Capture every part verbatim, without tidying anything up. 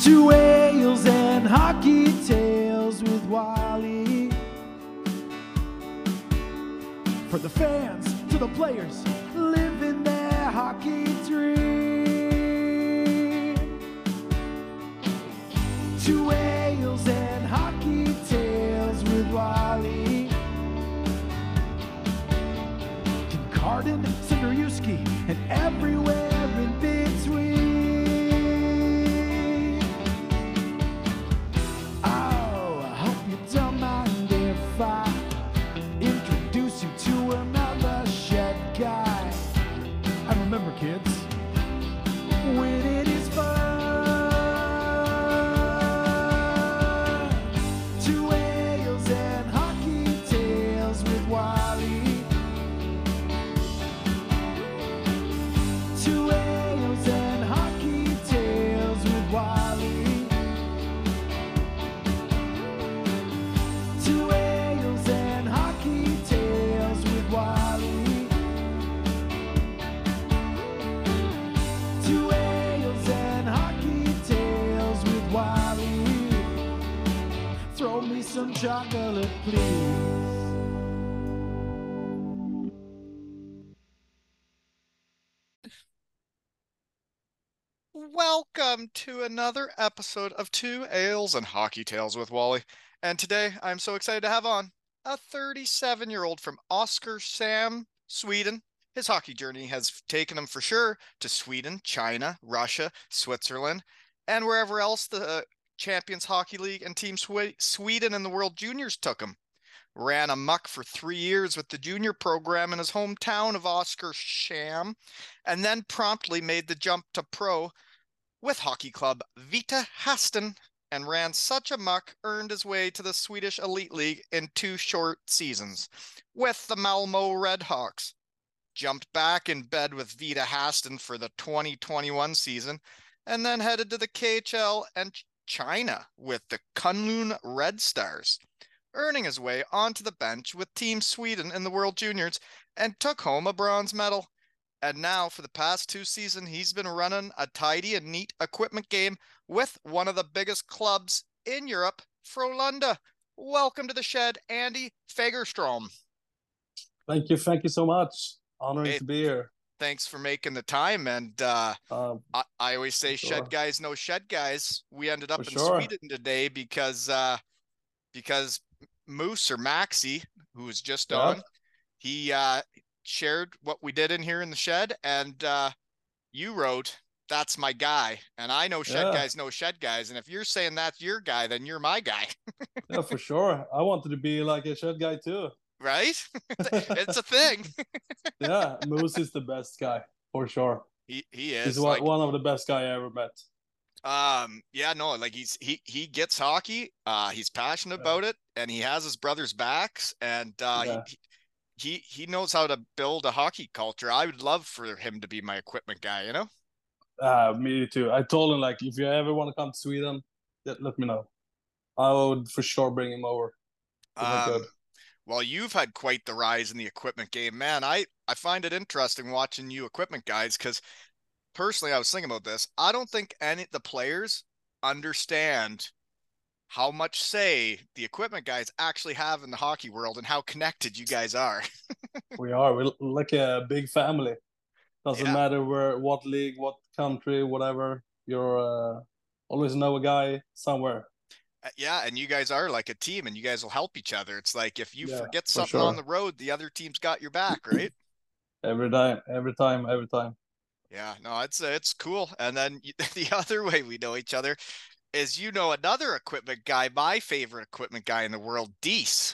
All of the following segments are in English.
Two ales and hockey tales with Wally. For the fans, to the players, living their hockey dream. Two ales and hockey tales with Wally. Kincardine, Cinderewski, and everywhere in between. Oh, I hope you don't mind if I introduce you to another shed guy. And remember, kids, winning is fun. Two ales and hockey tales with Wally. Two ales and hockey tales with Wally. Two ales and hockey tales with Wally. Two ales and hockey tales with Wally. Throw me some chocolate, please. Welcome to another episode of Two Ales and Hockey Tales with Wally. And today I'm so excited to have on a thirty-seven-year-old from Oskarshamn, Sweden. His hockey journey has taken him for sure to Sweden, China, Russia, Switzerland, and wherever else the Champions Hockey League and Team Swe- Sweden and the World Juniors took him. Ran amok for three years with the junior program in his hometown of Oskarshamn, and then promptly made the jump to pro with hockey club Vita Hästen, and ran such amok, earned his way to the Swedish Elite League in two short seasons with the Malmö Redhawks. Jumped back in bed with Vita Hästen for the twenty twenty-one season, and then headed to the K H L and China with the Kunlun Red Stars, earning his way onto the bench with Team Sweden in the World Juniors and took home a bronze medal. And now, for the past two seasons, he's been running a tidy and neat equipment game with one of the biggest clubs in Europe, Frölunda. Welcome to the shed, Andy Fagerstrom. Thank you, thank you so much. Honoring Hey, to be here. Thanks for making the time. And uh, Um, I, I always say sure. shed guys know shed guys. We ended up For in sure. Sweden today because uh, because Moose or Maxi, who was just Yeah. on, he uh, shared what we did in here in the shed, and uh, you wrote, "That's my guy." And I know shed Yeah. guys know shed guys, and if you're saying that's your guy, then you're my guy, Yeah, for sure. I wanted to be like a shed guy too. right? It's a thing. Yeah, Moose is the best guy for sure. He he He's is one, like, one of the best guy I ever met. um, yeah, no, like he's he he gets hockey. Uh, he's passionate about it, and he has his brother's backs, and uh, Yeah. he. He he knows how to build a hockey culture. I would love for him to be my equipment guy, you know? Uh, me too. I told him like, if you ever want to come to Sweden, let, let me know. I would for sure bring him over if I could. Um, well, you've had quite the rise in the equipment game, man. I I find it interesting watching you equipment guys, because personally, I was thinking about this. I don't think any the players understand how much say the equipment guys actually have in the hockey world and how connected you guys are. We are. We're like a big family. Doesn't Yeah. matter where, what league, what country, whatever. You're uh, always know a guy somewhere. Uh, Yeah, and you guys are like a team, and you guys will help each other. It's like if you Yeah, forget for something on sure. the road, the other team's got your back, right? Every time, every time, every time. Yeah, no, it's uh, it's cool. And then y- the other way we know each other is, you know, another equipment guy, my favorite equipment guy in the world, Dees.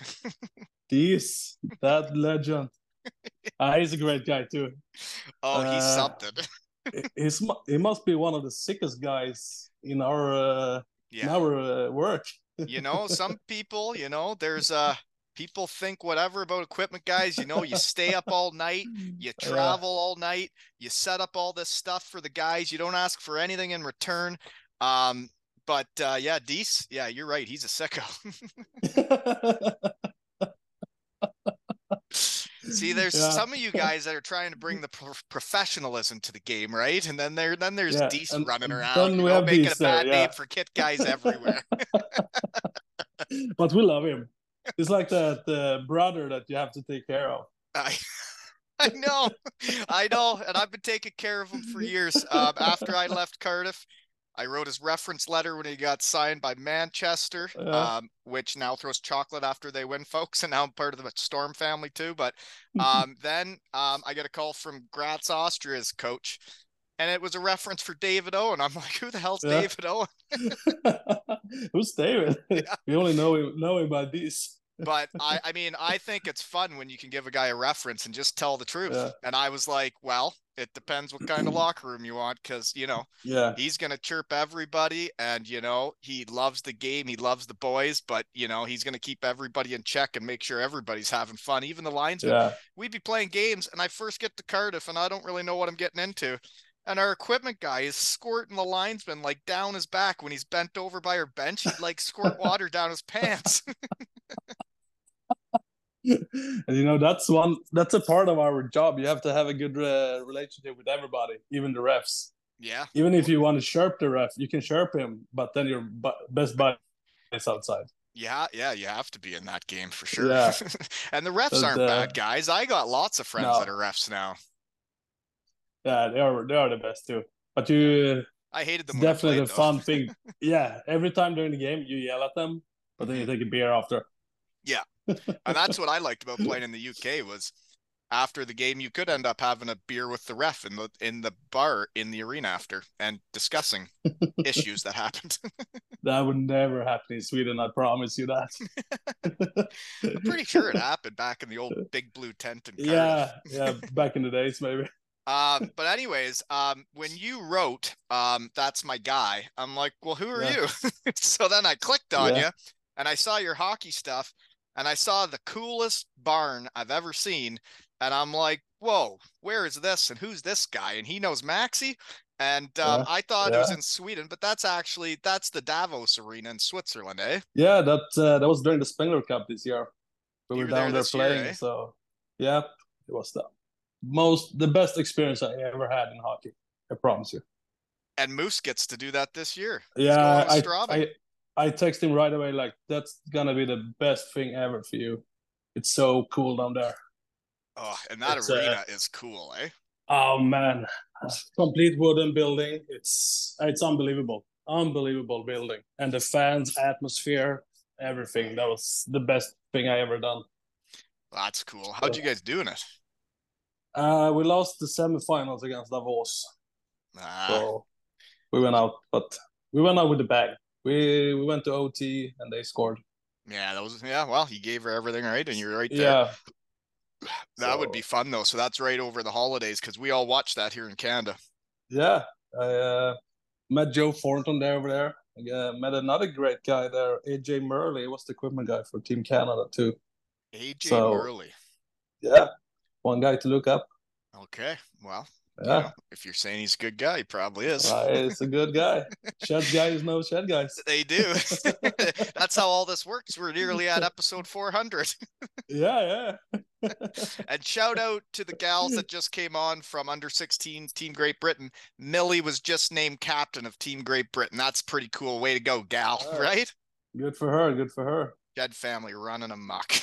This, that legend. Uh, he's a great guy too. Oh, he's Uh, something. he's mu- he must be one of the sickest guys in our uh, in Yeah. our uh, work. You know, some people, you know, there's uh people think whatever about equipment guys, you know, you stay up all night, you Yeah, travel all night, you set up all this stuff for the guys, you don't ask for anything in return. Um, but uh yeah, Dees, yeah, you're right, he's a sicko. See, there's Yeah. some of you guys that are trying to bring the pro professionalism to the game, right? And then there, then there's Yeah, Deese and, running and around, then you we know, have making a these there, bad yeah. name for kit guys everywhere. But we love him. He's like that uh, brother that you have to take care of. I, I know, I know, and I've been taking care of him for years. Um, after I left Cardiff, I wrote his reference letter when he got signed by Manchester, Yeah. um, which now throws chocolate after they win, folks. And now I'm part of the Storm family too. But um, then um, I get a call from Graz Austria's coach, and it was a reference for David Owen. I'm like, who the hell's Yeah. David Owen? Who's David? Yeah. We only know him, know him by this. But I, I mean, I think it's fun when you can give a guy a reference and just tell the truth. Yeah. And I was like, well, it depends what kind of locker room you want, because, you know, Yeah. he's going to chirp everybody, and, you know, he loves the game. He loves the boys, but, you know, he's going to keep everybody in check and make sure everybody's having fun. Even the linesmen. Yeah. We'd be playing games, and I first get to Cardiff, and I don't really know what I'm getting into. And our equipment guy is squirting the linesman like down his back when he's bent over by our bench. He'd like squirt water down his pants. And you know, that's one that's a part of our job. You have to have a good uh, relationship with everybody, even the refs. Yeah. Even if you want to chirp the ref, you can chirp him, but then your bu- best buddy is outside. Yeah, yeah, you have to be in that game for sure. Yeah. And the refs But, aren't uh, bad guys. I got lots of friends no. that are refs now. Yeah, they are they are the best too. But you I hated them it's when I definitely played, the though. fun thing. Yeah, every time during the game you yell at them, but then you take a beer after. Yeah. And that's what I liked about playing in the U K was after the game you could end up having a beer with the ref in the in the bar in the arena after and discussing issues that happened. That would never happen in Sweden, I promise you that. I'm pretty sure it happened back in the old big blue tent in Cardiff. Yeah, yeah, back in the days maybe. Um, but anyways, um, when you wrote, um, that's my guy, I'm like, well, who are Yeah. you? So then I clicked on Yeah. you and I saw your hockey stuff and I saw the coolest barn I've ever seen. And I'm like, whoa, where is this? And who's this guy? And he knows Maxi. And um, Yeah. I thought it was Yeah. in Sweden, but that's actually, that's the Davos Arena in Switzerland, eh? Yeah, that uh, that was during the Spengler Cup this year. We You were were there down there this year, playing, eh? so yeah, it was the most the best experience I ever had in hockey. I promise you. And Moose gets to do that this year. He's Yeah, going I Straubing. I I text him right away like that's gonna be the best thing ever for you. It's so cool down there. Oh, and that It's, uh, arena is cool, eh? Oh man, complete wooden building. It's it's unbelievable, unbelievable building, and the fans, atmosphere, everything. That was the best thing I ever done. That's cool. How'd you guys do in it? Uh, we lost the semifinals against Davos, Ah, so we went out, but we went out with the bag. We we went to O T and they scored. yeah, that was yeah. Well, he gave her everything right, and you're right there. Yeah, That would so- be fun though. So that's right over the holidays because we all watched that here in Canada. yeah. I uh, met Joe Thornton there over there. I uh, met another great guy there, A J Murley. Was the equipment guy for Team Canada too. A J So- Murley. Yeah, one guy to look up. Okay, well, you Yeah, know, if you're saying he's a good guy, he probably is. uh, he's a good guy. Shed guys know shed guys. They do. That's how all this works. We're nearly at episode four hundred. Yeah, yeah. And shout out to the gals that just came on from under sixteen Team Great Britain. Millie was just named captain of Team Great Britain. That's pretty cool. Way to go, gal, All right? right. Good for her. Good for her. Jed family running amok.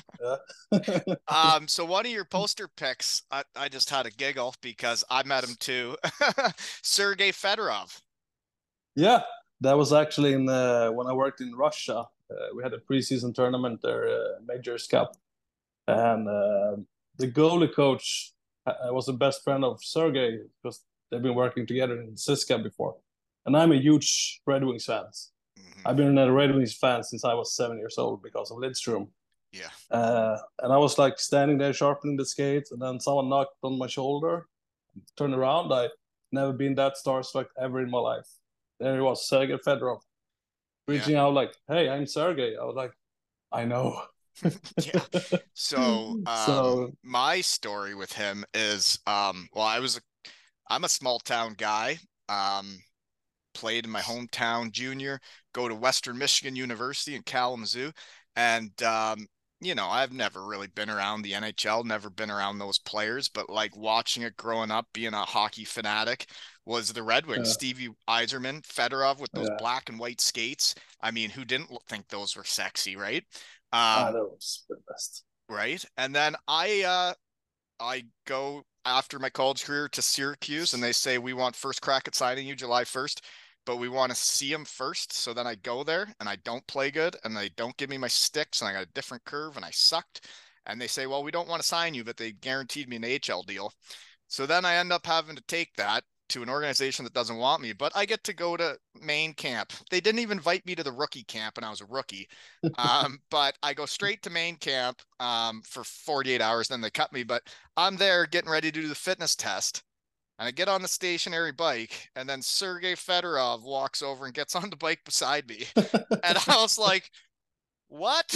Yeah. Um, so one of your poster picks, I, I just had a giggle because I met him too. Sergei Fedorov. Yeah, that was actually in uh, when I worked in Russia. Uh, we had a preseason tournament there, uh, Majors Cup, and uh, the goalie coach uh, was the best friend of Sergey because they've been working together in Siska before. And I'm a huge Red Wings fan. Mhm. I've been a Red Wings fan since I was seven years old because of Lidstrom. Yeah. Uh, and I was like standing there sharpening the skates, and then someone knocked on my shoulder. Turned around. I never been that starstruck ever in my life. There he was, Sergei Fedorov, reaching out like, "Hey, I'm Sergey." I was like, "I know." Yeah. So, um, So- my story with him is, um, well, I was, a, I'm a small town guy. Um, played in my hometown junior, go to Western Michigan University in Kalamazoo, and um, you know, I've never really been around the N H L, never been around those players, but like watching it growing up, being a hockey fanatic, was the Red Wings. Yeah. Stevie Yzerman, Fedorov with those Yeah. black and white skates. I mean, who didn't think those were sexy, right? Ah, Um, that was the best. right. And then I uh I go after my college career to Syracuse, and they say, we want first crack at signing you July first, but we want to see him first. So then I go there and I don't play good, and they don't give me my sticks, and I got a different curve, and I sucked. And they say, well, we don't want to sign you, but they guaranteed me an A H L deal. So then I end up having to take that to an organization that doesn't want me, but I get to go to main camp. They didn't even invite me to the rookie camp, and I was a rookie. Um, but I go straight to main camp um, for forty-eight hours. Then they cut me, but I'm there getting ready to do the fitness test. And I get on the stationary bike, and then Sergei Fedorov walks over and gets on the bike beside me. And I was like, what?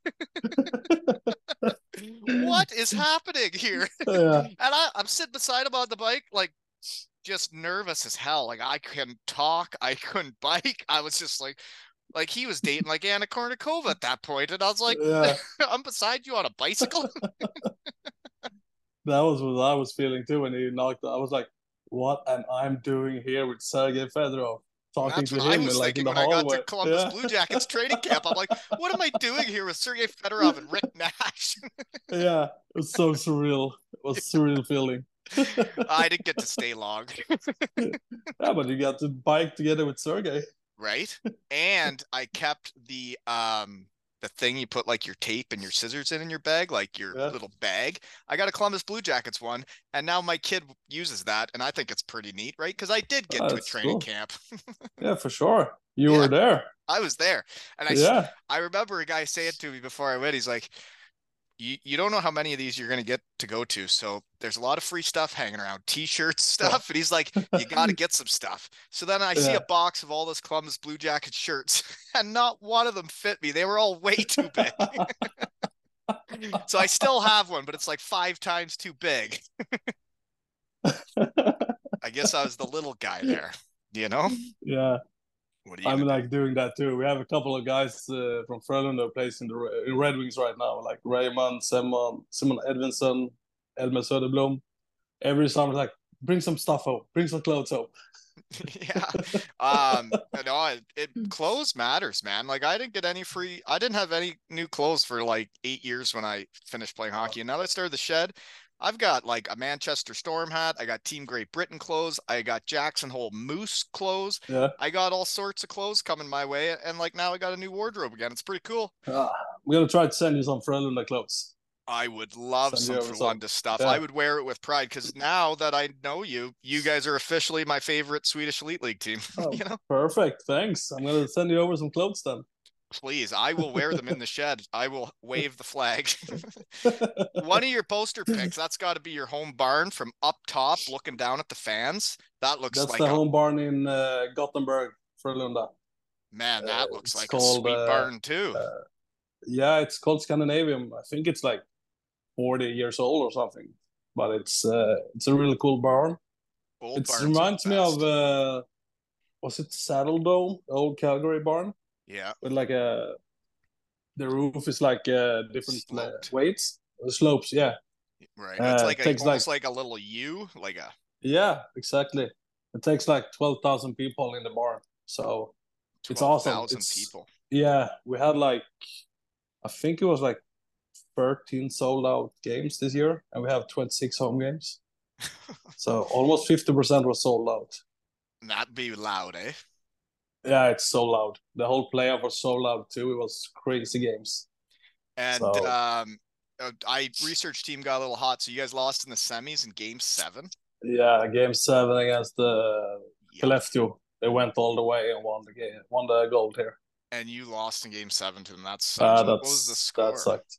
What is happening here? Yeah. And I, I'm sitting beside him on the bike, like, just nervous as hell. Like, I couldn't talk, I couldn't bike. I was just like, like he was dating like Anna Kournikova at that point, and I was like, Yeah. I'm beside you on a bicycle. That was what I was feeling too when he knocked. I was like, "What am I doing here with Sergei Fedorov?" Talking That's to what I him was like in thinking the when I got hallway. to Columbus Yeah. Blue Jackets training camp. I'm like, what am I doing here with Sergei Fedorov and Rick Nash? Yeah, it was so surreal. It was a surreal feeling. I didn't get to stay long. Yeah, but you got to bike together with Sergei. Right? And I kept the um the thing you put like your tape and your scissors in in your bag, like your Yeah. little bag. I got a Columbus Blue Jackets one, and now my kid uses that, and I think it's pretty neat, right? Because I did get Oh, to a that's training cool. camp. Yeah, for sure. You Yeah. were there. I was there, and I Yeah. I remember a guy saying to me before I went, he's like, you, you don't know how many of these you're going to get to go to. So there's a lot of free stuff hanging around, t-shirts, stuff. And he's like, you got to get some stuff. So then I see Yeah. a box of all this Columbus Blue Jacket shirts, and not one of them fit me. They were all way too big. So I still have one, but it's like five times too big. I guess I was the little guy there, you know? Yeah. What are you I'm gonna like doing that too. We have a couple of guys uh, from Frölunda who plays in the Re- in Red Wings right now, like Raymond, Simon, Simon Edvinsson, Elmer Söderblom. Every summer, like, bring some stuff home, bring some clothes home. Yeah. Um, no, it, it clothes matters, man. Like I didn't get any free, I didn't have any new clothes for like eight years when I finished playing hockey. And now that I started the shed, I've got like a Manchester Storm hat. I got Team Great Britain clothes. I got Jackson Hole Moose clothes. Yeah. I got all sorts of clothes coming my way. And like now I got a new wardrobe again. It's pretty cool. Ah, I'm gonna try to send you some Frölunda clothes. I would love Send some you over some. Frölunda stuff. Yeah. I would wear it with pride because now that I know you, you guys are officially my favorite Swedish Elite League team. Oh, You know, perfect. Thanks. I'm gonna send you over some clothes then. please, I will wear them in the shed. I will wave the flag. One of your poster pics, that's got to be your home barn from up top looking down at the fans. That looks That's like the a, home barn in uh, Gothenburg, Frölunda. man, that uh, looks it's like called, a sweet uh, barn too. Uh, yeah, it's called Scandinavium. I think it's like forty years old or something, but it's uh, it's a really cool barn. Old It barns are reminds the me best. of uh, was it Saddle Dome, the old Calgary barn, Yeah, with like a the roof is like uh, different uh, Sloped. weights, uh, slopes. Yeah, right. uh, It's like a, takes almost like like a little U, like a yeah, exactly. It takes like twelve thousand people in the barn, so it's twelve awesome. thousand It's people. yeah, we had like I think it was like thirteen sold out games this year, and we have twenty-six home games. So almost fifty percent was sold out. That'd be loud, eh? Yeah, it's so loud. The whole playoff was so loud too. It was crazy games. And So- um, uh, I research team got a little hot, so you guys lost in the semis in Game Seven. Yeah, game seven against the Yep. Skellefteå. They went all the way and won the game, won the gold here. And you lost in Game Seven to them. That Uh, sucks. What that's was the score? that sucked.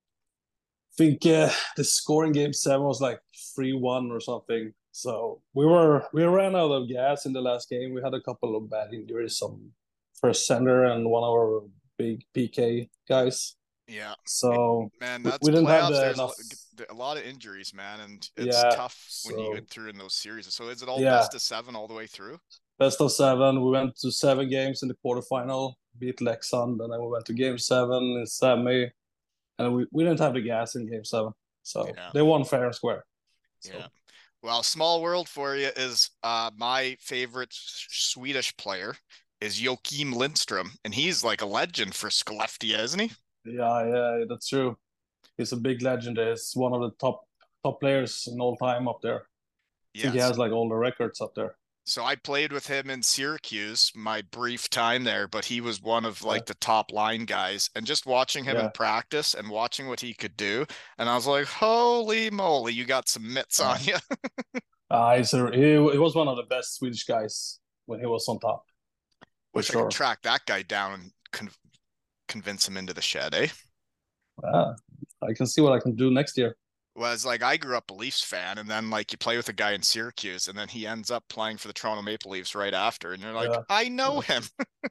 I think uh, the score in game seven was like three one or something. So we were we ran out of gas in the last game. We had a couple of bad injuries, some first center and one of our big P K guys. Yeah, So man, we- that's we didn't have playoffs. the There's a enough- lo- a lot of injuries, man, and it's Yeah, tough when you so- get through in those series. So is it all Yeah. best of seven all the way through? best of seven. We went to seven games in the quarterfinal, beat Leksand, and then we went to game seven in semi, and we, we didn't have the gas in game seven. So Yeah. they won fair and square. So. Yeah. Well, small world for you is uh, my favorite Swedish player is Joakim Lindström, and he's like a legend for Skellefteå, isn't he? Yeah, yeah, that's true. He's a big legend. He's one of the top top players in all time up there. I think he Yes. has like all the records up there. So I played with him in Syracuse my brief time there, but he was one of like Yeah. the top line guys. And just watching him Yeah. in practice and watching what he could do, and I was like, holy moly, you got some mitts on you. Uh, he's a, he, he was one of the best Swedish guys when he was on top. For Wish I sure. could track that guy down and con- convince him into the shed, eh? Yeah, I can see what I can do next year. Was like I grew up a Leafs fan, and then like you play with a guy in Syracuse, and then he ends up playing for the Toronto Maple Leafs right after, and you're like, Yeah. I know him.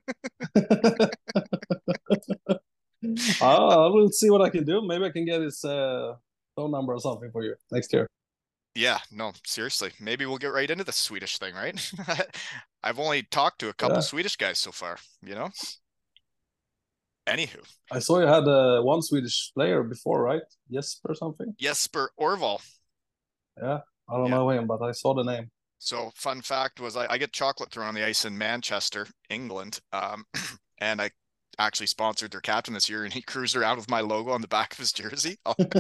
I will see what I can do. Maybe I can get his uh, phone number or something for you next year. Yeah, no, seriously. Maybe we'll get right into the Swedish thing, right? I've only talked to a couple Yeah. Swedish guys so far, you know? Anywho, I saw you had uh, one Swedish player before, right? Jesper or something? Jesper Orval. Yeah, I don't Yeah. know him, but I saw the name. So fun fact was I, I get chocolate thrown on the ice in Manchester, England. Um, and I actually sponsored their captain this year, and he cruised around with my logo on the back of his jersey.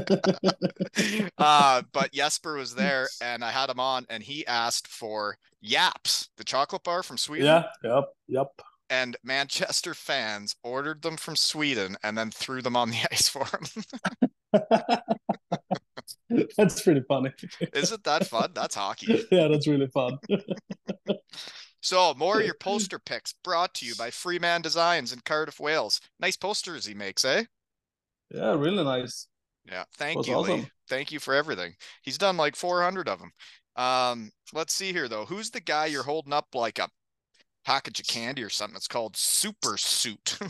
uh, but Jesper was there, and I had him on, and he asked for Yaps, the chocolate bar from Sweden. Yeah, yep, yep. And Manchester fans ordered them from Sweden and then threw them on the ice for him. That's pretty funny. Isn't that fun? That's hockey. Yeah, that's really fun. So more of your poster picks brought to you by Freeman Designs in Cardiff, Wales. Nice posters he makes, eh? Yeah, really nice. Yeah. Thank Was you, awesome. Lee. Thank you for everything. He's done like four hundred of them. Um, let's see here though. Who's the guy you're holding up like a package of candy or something? It's called Super Suit.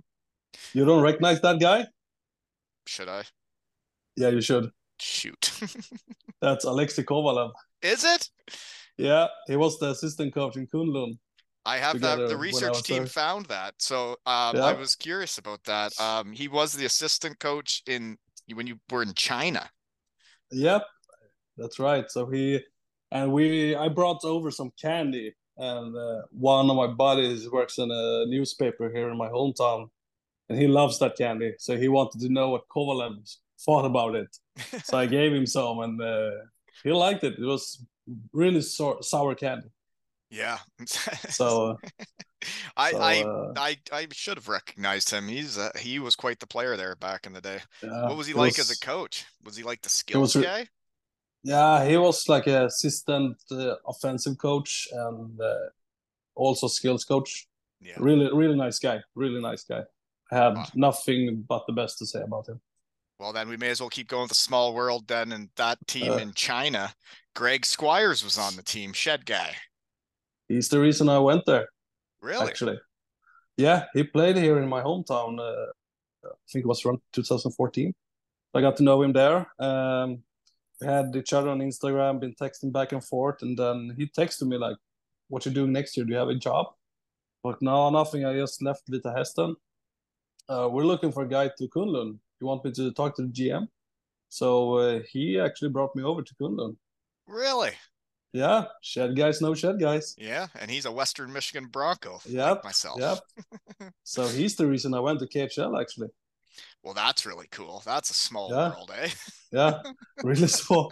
You don't recognize that guy? Should I? Yeah, you should. Shoot. That's Alexei Kovalev. Is it? Yeah, he was the assistant coach in Kunlun. I have that. Together The when I research was team there. found that. So um, Yeah. I was curious about that. Um, he was the assistant coach in when you were in China. Yep, that's right. So he and we, I brought over some candy, and uh, one of my buddies works in a newspaper here in my hometown, and he loves that candy. So he wanted to know what Kovalev thought about it. So I gave him some, and uh, he liked it. It was really sour, sour candy. Yeah. So, uh, I so, I, uh, I I should have recognized him. He's uh, he was quite the player there back in the day. yeah, What was he it like was- as a coach? Was he like the was skills re- guy? Yeah, he was like a assistant uh, offensive coach and uh, also skills coach. Yeah. Really, really nice guy. Really nice guy. I had Wow. nothing but the best to say about him. Well, then we may as well keep going with the small world then. And that team Uh, in China, Greg Squires was on the team. Shed guy. He's the reason I went there, Really? actually. Yeah, he played here in my hometown. Uh, I think it was around two thousand fourteen. I got to know him there. Um, we had each other on Instagram, been texting back and forth, and then he texted me like, "What you doing next year? Do you have a job?" Like, no, nothing. I just left Vita Hästen. Uh, we're looking for a guy to Kunlun. You want me to talk to the G M? So uh, he actually brought me over to Kunlun. Really? Yeah, shed guys, no shed guys. Yeah. And he's a Western Michigan Bronco, Yep, like myself. Yep. So he's the reason I went to K H L, actually. Well, that's really cool. That's a small Yeah. world, eh? Yeah, really small.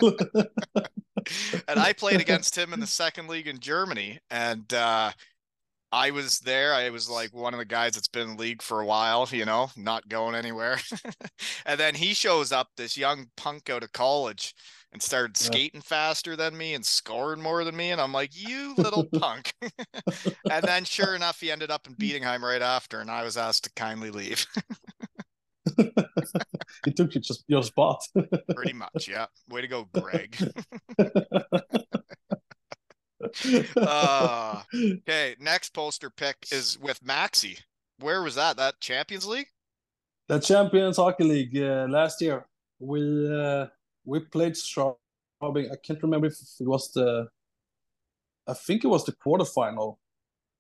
And I played against him in the second league in Germany. And uh, I was there. I was like one of the guys that's been in the league for a while, you know, not going anywhere. And then he shows up, this young punk out of college, and started Yeah. skating faster than me and scoring more than me. And I'm like, you little punk. And then sure enough, he ended up in Bietigheim right after, and I was asked to kindly leave. He took you just your spot. Pretty much, yeah. Way to go, Greg. Uh, okay, next poster pick is with Maxi. Where was that? That Champions League? The Champions Hockey League uh, last year. We uh, we played Straubing. I can't remember if it was the. I think it was the quarterfinal.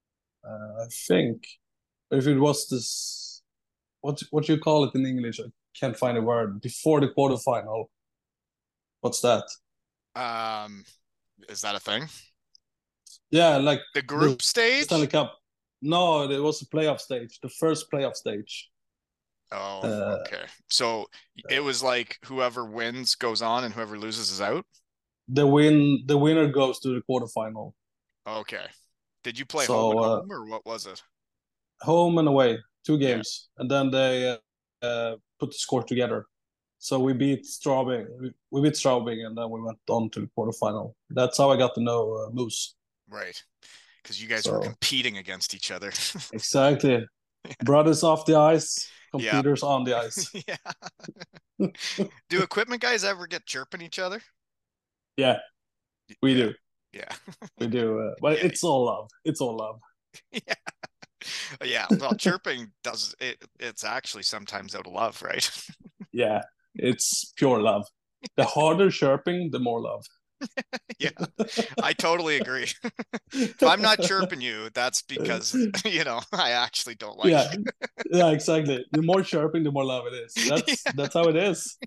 Uh, I think, if it was this, what what do you call it in English? I can't find a word before the quarterfinal. What's that? Um, is that a thing? Yeah, like The group the stage? Stanley Cup. No, it was the playoff stage, the first playoff stage. Oh, Uh, okay. So it was like whoever wins goes on and whoever loses is out? the win, the winner goes to the quarterfinal. Okay. Did you play home So and uh, home or what was it? home and away, two Yeah. games, and then they uh, uh, put the score together. So we beat Straubing, we, we beat Straubing, and then we went on to the quarterfinal. That's how I got to know uh, Moose. Right. Because you guys So were competing against each other. exactly, brothers off the ice, Yeah. competitors on the ice. Yeah. Do equipment guys ever get chirping each other? Yeah, we Yeah. do. Yeah. We do. Uh, but Yeah. it's all love. It's all love. Yeah. Yeah. Well, chirping does it. It's actually sometimes out of love, right? Yeah, it's pure love. The harder chirping, the more love. Yeah, I totally agree. If I'm not chirping you, that's because, you know, I actually don't like Yeah, you. yeah, exactly. The more chirping, the more love it is. That's Yeah. that's how it is.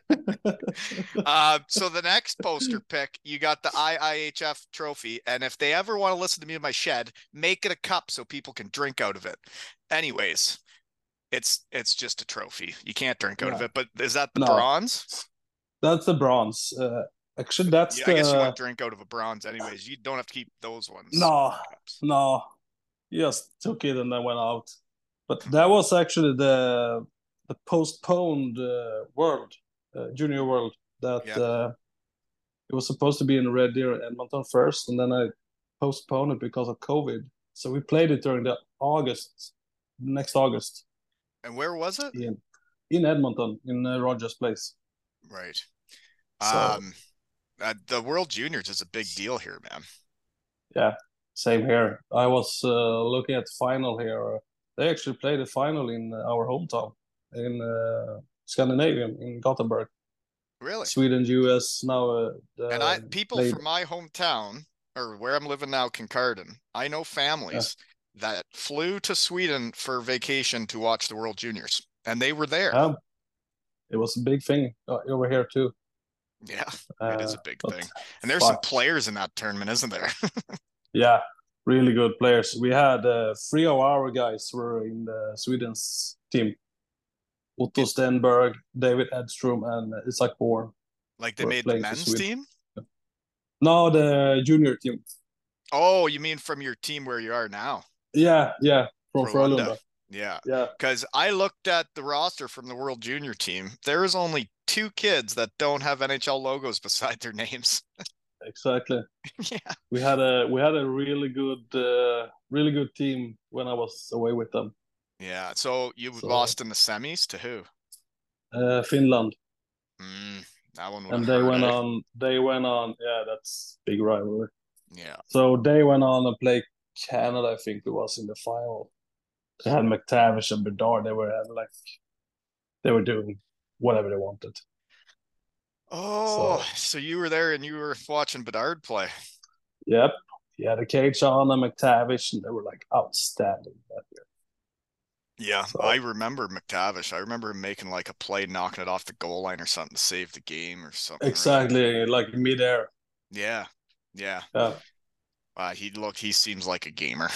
Uh, so the next poster pick, you got the I I H F trophy, and if they ever want to listen to me in my shed, make it a cup so people can drink out of it. Anyways, it's it's just a trophy. You can't drink out Yeah. of it. But is that the No. bronze? That's the bronze. Uh, actually, that's Yeah, the. I guess you want to drink out of a bronze anyways. You don't have to keep those ones. No, cups. no. Just took it and then went out. But that was actually the the postponed uh, World, uh, Junior World. That Yeah. uh, it was supposed to be in Red Deer, Edmonton first, and then I postponed it because of COVID. So we played it during the August, next August. And where was it? In in Edmonton, in uh, Rogers Place. Right. So, um, uh, the World Juniors is a big deal here, man. Yeah, same here. I was uh, looking at the final here. They actually played the final in our hometown in uh, Scandinavia, in Gothenburg. Really? Sweden, U S. Now, uh, and I um, people played. from my hometown or where I'm living now, Kincardine, I know families that flew to Sweden for vacation to watch the World Juniors, and they were there. Um, it was a big thing uh, over here too. Yeah, Uh, it is a big but thing. And there's fuck. some players in that tournament, isn't there? Yeah, really good players. We had uh, three of our guys were in the Sweden's team. Otto Stenberg, David Edstrom, and Isak Born. Like they were made the playing for men's Sweden. team? No, the junior team. Oh, you mean from your team where you are now? Yeah, yeah, from Frölunda. Frölunda. Yeah. Yeah. Because I looked at the roster from the World Junior team. There is only two kids that don't have N H L logos beside their names. Exactly. Yeah. We had a we had a really good uh, really good team when I was away with them. Yeah. So you So- lost in the semis to who? Uh, Finland. Mm, that one would And have they hurt, went eh? on they went on yeah, that's big rivalry. Yeah. So they went on and played Canada, I think it was in the final. They had McTavish and Bedard. They were like they were doing whatever they wanted. Oh, So- so you were there and you were watching Bedard play. Yep. He had a cage on and McTavish, and they were like outstanding that year. Yeah, So- I remember McTavish. I remember him making like a play, knocking it off the goal line or something to save the game or something. right? Exactly, like midair. Yeah. Yeah. Yeah, Uh, he looked, he seems like a gamer.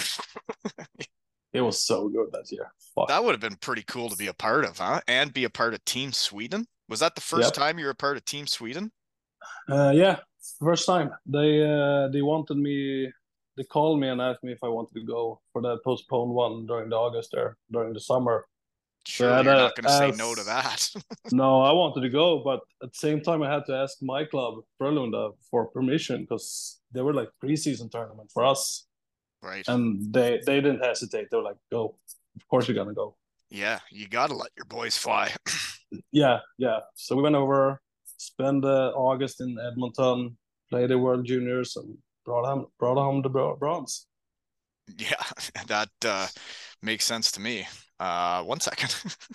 it was so good that year. Fuck. That would have been pretty cool to be a part of, huh? And be a part of Team Sweden. Was that the first Yep. time you were a part of Team Sweden? Uh, yeah, first time they uh, they wanted me. They called me and asked me if I wanted to go for that postponed one during the August there during the summer. Sure, Yeah, you're that- not going to say as- no to that. No, I wanted to go, but at the same time I had to ask my club Frölunda for permission because they were like preseason tournament for us, Right. and they they didn't hesitate. They were like, "Go, of course you're gonna go." Yeah, you got to let your boys fly. Yeah, yeah. So we went over, spent uh, August in Edmonton, played the World Juniors, and brought home brought home the bro- bronze. Yeah, that uh, makes sense to me. Uh, one second.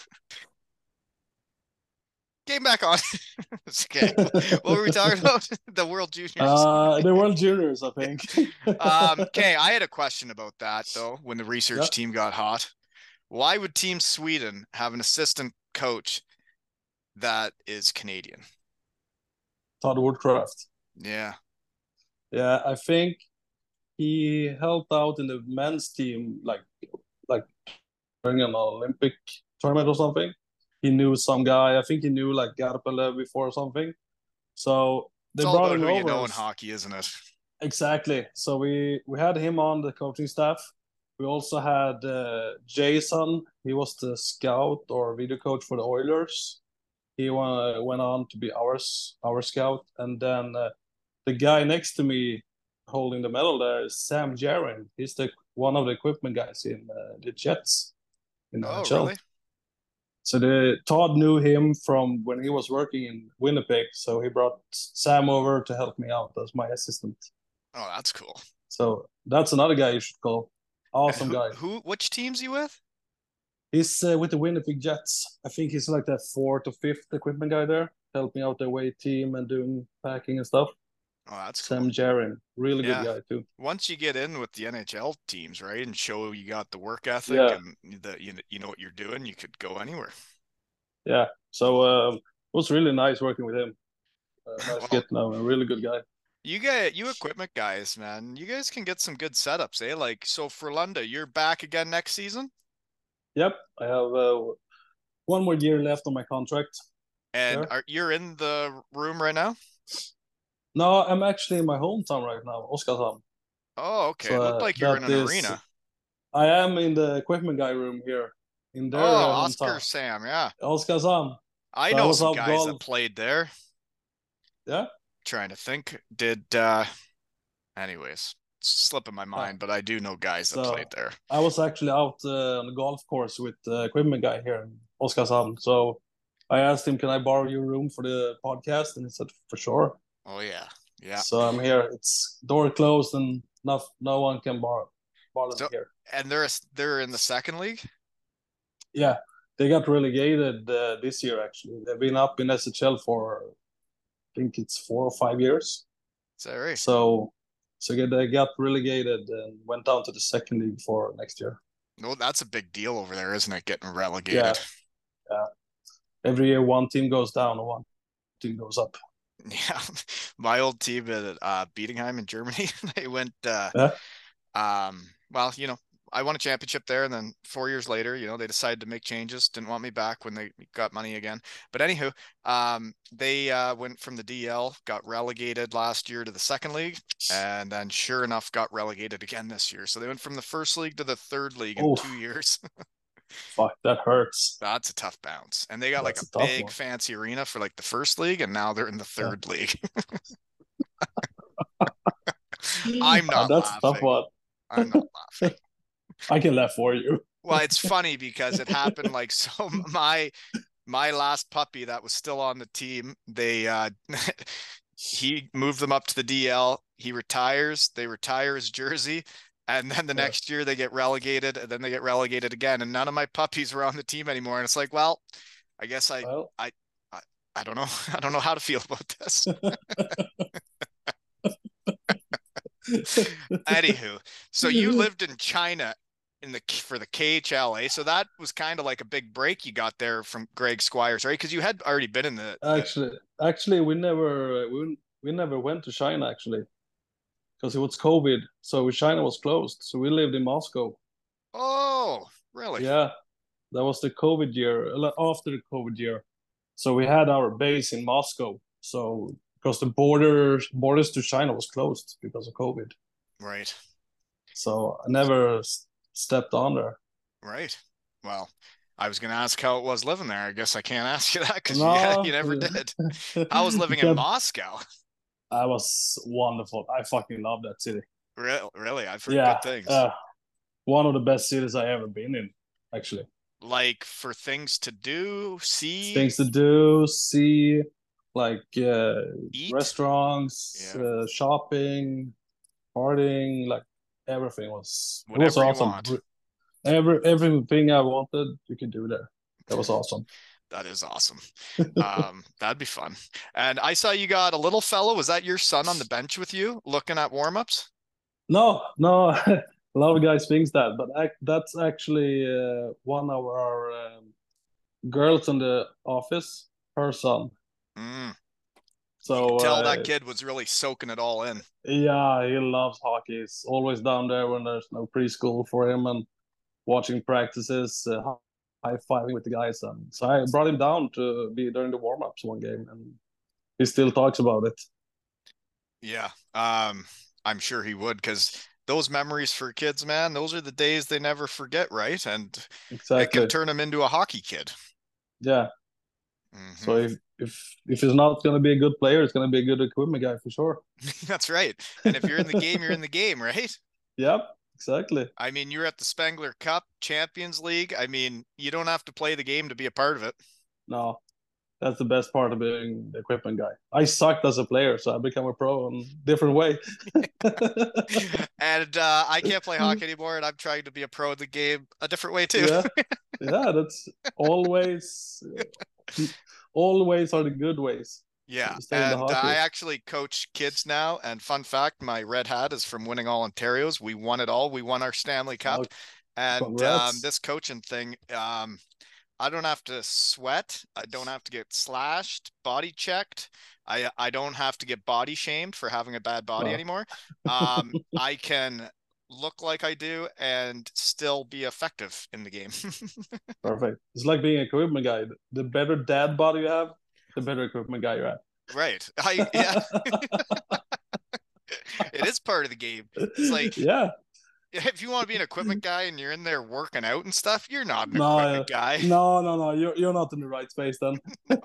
Game back on. It's okay. What were we talking about? The World Juniors. Uh, the World Juniors, I think. Um, okay, I had a question about that though. When the research Yeah. team got hot, why would Team Sweden have an assistant coach that is Canadian? Todd Woodcraft. Yeah. Yeah, I think he helped out in the men's team, like like during an Olympic tournament or something. He knew some guy. I think he knew like Garpele before or something. So they It's all brought about him who you over. know in hockey, isn't it? Exactly. So we we had him on the coaching staff. We also had uh, Jason. He was the scout or video coach for the Oilers. He went, went on to be our our scout, and then uh, the guy next to me holding the medal there is Sam Jarin. He's the one of the equipment guys in uh, the Jets in the Oh, N H L. really? So the Todd knew him from when he was working in Winnipeg. So he brought Sam over to help me out as my assistant. Oh, that's cool. So that's another guy you should call. Awesome who, guy. Who? Which teams you with? He's uh, with the Winnipeg Jets. I think he's like the fourth or fifth equipment guy there, helping out the away team and doing packing and stuff. Oh, that's Sam cool. Jarin, really Yeah. good guy too. Once you get in with the N H L teams, right, and show you got the work ethic Yeah. and the you know, you know what you're doing, you could go anywhere. Yeah. So um, it was really nice working with him. Uh, nice Well, get now, a really good guy. You get you equipment guys, man. You guys can get some good setups, eh? Like so for Lunda, you're back again next season, Yep, I have uh, one more year left on my contract. and Sure. are you're in the room right now? No, I'm actually in my hometown right now, Oskarshamn. Oh, okay. So, It looked uh, like you're in that an is- arena. I am in the equipment guy room here in their Oh, uh, Oscar hometown, Sam, yeah. Oskarshamn. I So I know was some out guys that golf. played there. Yeah. Trying to think. Did uh anyways, it's slipping my mind, but I do know guys that So- played there. I was actually out uh, on the golf course with the equipment guy here in Oskarshamn. So I asked him, "Can I borrow your room for the podcast?" And he said, "For sure." Oh yeah. Yeah. So I'm here. It's door closed and no no one can borrow borrow So- me here. And they're they're in the second league? Yeah, they got relegated uh, this year. Actually, they've been up in S H L for I think it's four or five years. Is that right? So so they got relegated and went down to the second league for next year. No, that's a big deal over there, isn't it? Getting relegated. Yeah. Every year, one team goes down and one team goes up. Yeah, my old team at uh, Bietigheim in Germany, they went. Uh, Yeah. Um, well, you know, I won a championship there, and then four years later, you know, they decided to make changes. Didn't want me back when they got money again. But anywho, um, they uh, went from the D L, got relegated last year to the second league, and then sure enough, got relegated again this year. So they went from the first league to the third league in Oof. two years. Fuck, that hurts. That's a tough bounce. And they got like That's a a tough big one. fancy arena for like the first league, and now they're in the third league. I'm not Uh, that's a tough laughing. one. I'm not laughing. I can laugh for you. Well, it's funny because it happened like so. My my last puppy that was still on the team, they uh he moved them up to the D L. He retires. They retire his jersey, and then the Yeah. next year they get relegated, and then they get relegated again. And none of my puppies were on the team anymore. And it's like, well, I guess I Well, I don't know. I don't know how to feel about this. Anywho, so you lived in China in the for the K H L, eh? So that was kind of like a big break you got there from Greg Squires, right? Because you had already been in the, the actually, actually, we never we we never went to China actually, because it was COVID. So China was closed. So we lived in Moscow. oh, really? Yeah, that was the COVID year, uh, after the COVID year. So we had our base in Moscow. So because the borders borders to China was closed because of COVID. Right, So I never s- stepped on there. right. Well, I was gonna ask how it was living there. I guess I can't ask you that because No. you, you never did. I was living You in can't- Moscow. I was wonderful. I fucking love that city. Really, really, I've heard Yeah, good things. uh, one of the best cities I ever been in, actually. Like for things to do, see, Things to do, see, like uh, eat. restaurants, Yeah. uh, shopping, partying, like everything was it was Whatever you awesome. want. Every everything I wanted, you could do there. That was awesome. That is awesome. Um, that'd be fun. And I saw you got a little fellow. Was that your son on the bench with you looking at warm-ups? No, no, a lot of guys thinks that, but ac that's actually uh, one of our um, girls in the office. her son. Mm. So you could tell uh, that kid was really soaking it all in. Yeah, he loves hockey. He's always down there when there's no preschool for him and watching practices, uh, high fiving with the guys. And so I brought him down to be during the warm ups one game, and he still talks about it. Yeah, um, I'm sure he would, because those memories for kids, man, those are the days they never forget, right? And it can Exactly. turn them into a hockey kid. Yeah. Mm-hmm. So if if if he's not going to be a good player, it's going to be a good equipment guy for sure. That's right. And if you're in the game, you're in the game, right? Yep, exactly. I mean, you're at the Spengler Cup, Champions League. I mean, you don't have to play the game to be a part of it. No, that's the best part of being the equipment guy. I sucked as a player, so I become a pro in a different way. And uh, I can't play hockey anymore, and I'm trying to be a pro in the game a different way too. Yeah, yeah, that's always, always are the good ways. Yeah, Stay in the and uh, hockey. I actually coach kids now. And fun fact, my red hat is from winning all Ontarios. We won it all. We won our Stanley Cup. Oh, And um, congrats. this coaching thing, um, I don't have to sweat. I don't have to get slashed, body checked. I I don't have to get body shamed for having a bad body No. anymore. Um, I can look like I do and still be effective in the game. Perfect. It's like being an equipment guy. The better dad body you have, the better equipment guy you have. Right. I yeah. It is part of the game. It's like, yeah. if you want to be an equipment guy and you're in there working out and stuff, you're not an No, equipment guy. no, no, no. You're you're not in the right space then. No.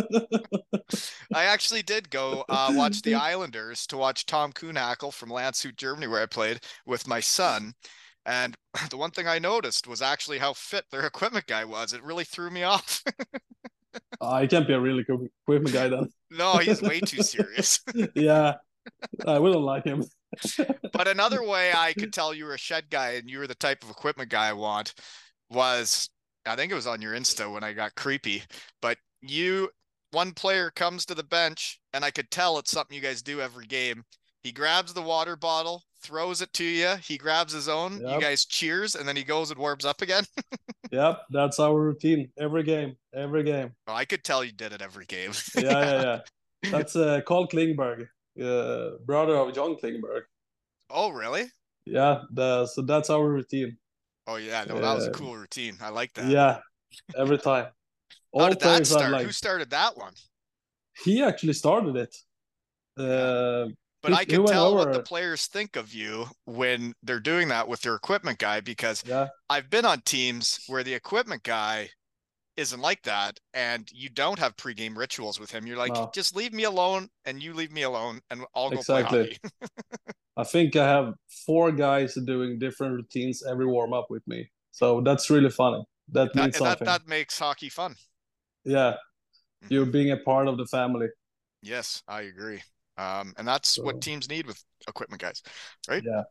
I actually did go uh, watch the Islanders to watch Tom Kuhnhackl from Landshut, Germany, where I played with my son. And the one thing I noticed was actually how fit their equipment guy was. It really threw me off. I can't be a really equipment guy then. No, he's way too serious. Yeah, I wouldn't like him. But another way I could tell you were a shed guy and you were the type of equipment guy I want was, I think it was on your Insta when I got creepy, but you, one player comes to the bench and I could tell it's something you guys do every game. He grabs the water bottle, throws it to you. He grabs his own. Yep. You guys cheers, and then he goes and warms up again. Yep, that's our routine every game. Every game. Oh, I could tell you did it every game. Yeah, yeah, yeah. That's uh, Carl Klingberg, uh, brother of John Klingberg. Oh, really? Yeah, the, so that's our routine. Oh, yeah. No, that was a cool routine. I like that. Yeah, every time. How did that start? Like, who started that one? He actually started it. Yeah. Uh, But I can tell what the players think of you when they're doing that with their equipment guy, because yeah. I've been on teams where the equipment guy isn't like that, and you don't have pregame rituals with him. You're like, no. Just leave me alone, and you leave me alone, and I'll go exactly. play hockey. I think I have four guys doing different routines every warm up with me, so that's really funny. That, that means something. That, that makes hockey fun. Yeah, mm-hmm. You're being a part of the family. Yes, I agree. Um, and that's so, what teams need with equipment guys, right? Yeah.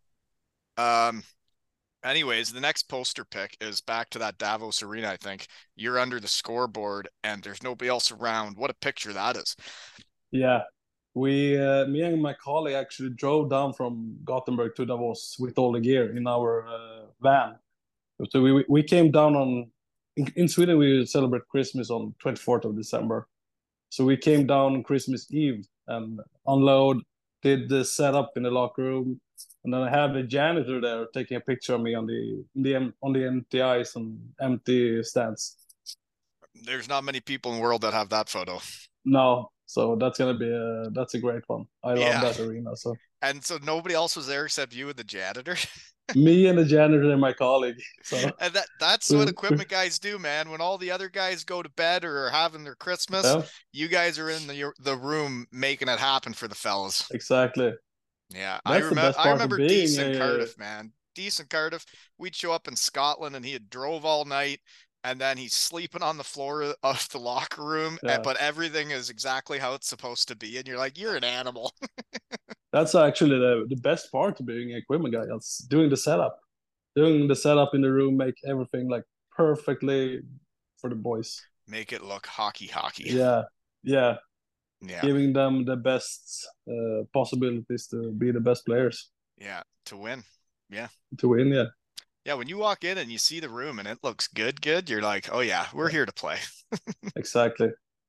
Um, anyways, the next poster pick is back to that Davos Arena, I think. You're under the scoreboard and there's nobody else around. What a picture that is. Yeah. We, uh, me and my colleague actually drove down from Gothenburg to Davos with all the gear in our uh, van. So we we came down on, in, in Sweden, we celebrate Christmas on twenty-fourth of December. So we came down Christmas Eve and unload, did the setup in the locker room, and then I had the janitor there taking a picture of me on the the on the empty ice and empty stands. There's not many people in the world that have that photo. No, so that's gonna be a that's a great one. I yeah. love that arena. So and so nobody else was there except you and the janitor. Me and the janitor and my colleague. So and that that's what equipment guys do, man. When all the other guys go to bed or are having their Christmas, yeah. you guys are in the the room making it happen for the fellas. Exactly. Yeah, that's I remember. I remember decent Cardiff, man. Decent Cardiff. We'd show up in Scotland, and he had drove all night, and then he's sleeping on the floor of the locker room. Yeah. And, but everything is exactly how it's supposed to be, and you're like, you're an animal. That's actually the, the best part of being an equipment guy. That's doing the setup. Doing the setup in the room, make everything like perfectly for the boys. Make it look hockey hockey. Yeah. Yeah. Yeah. Giving them the best uh, possibilities to be the best players. Yeah. To win. Yeah. To win, yeah. Yeah. When you walk in and you see the room and it looks good, good, you're like, oh yeah, we're here to play. Exactly.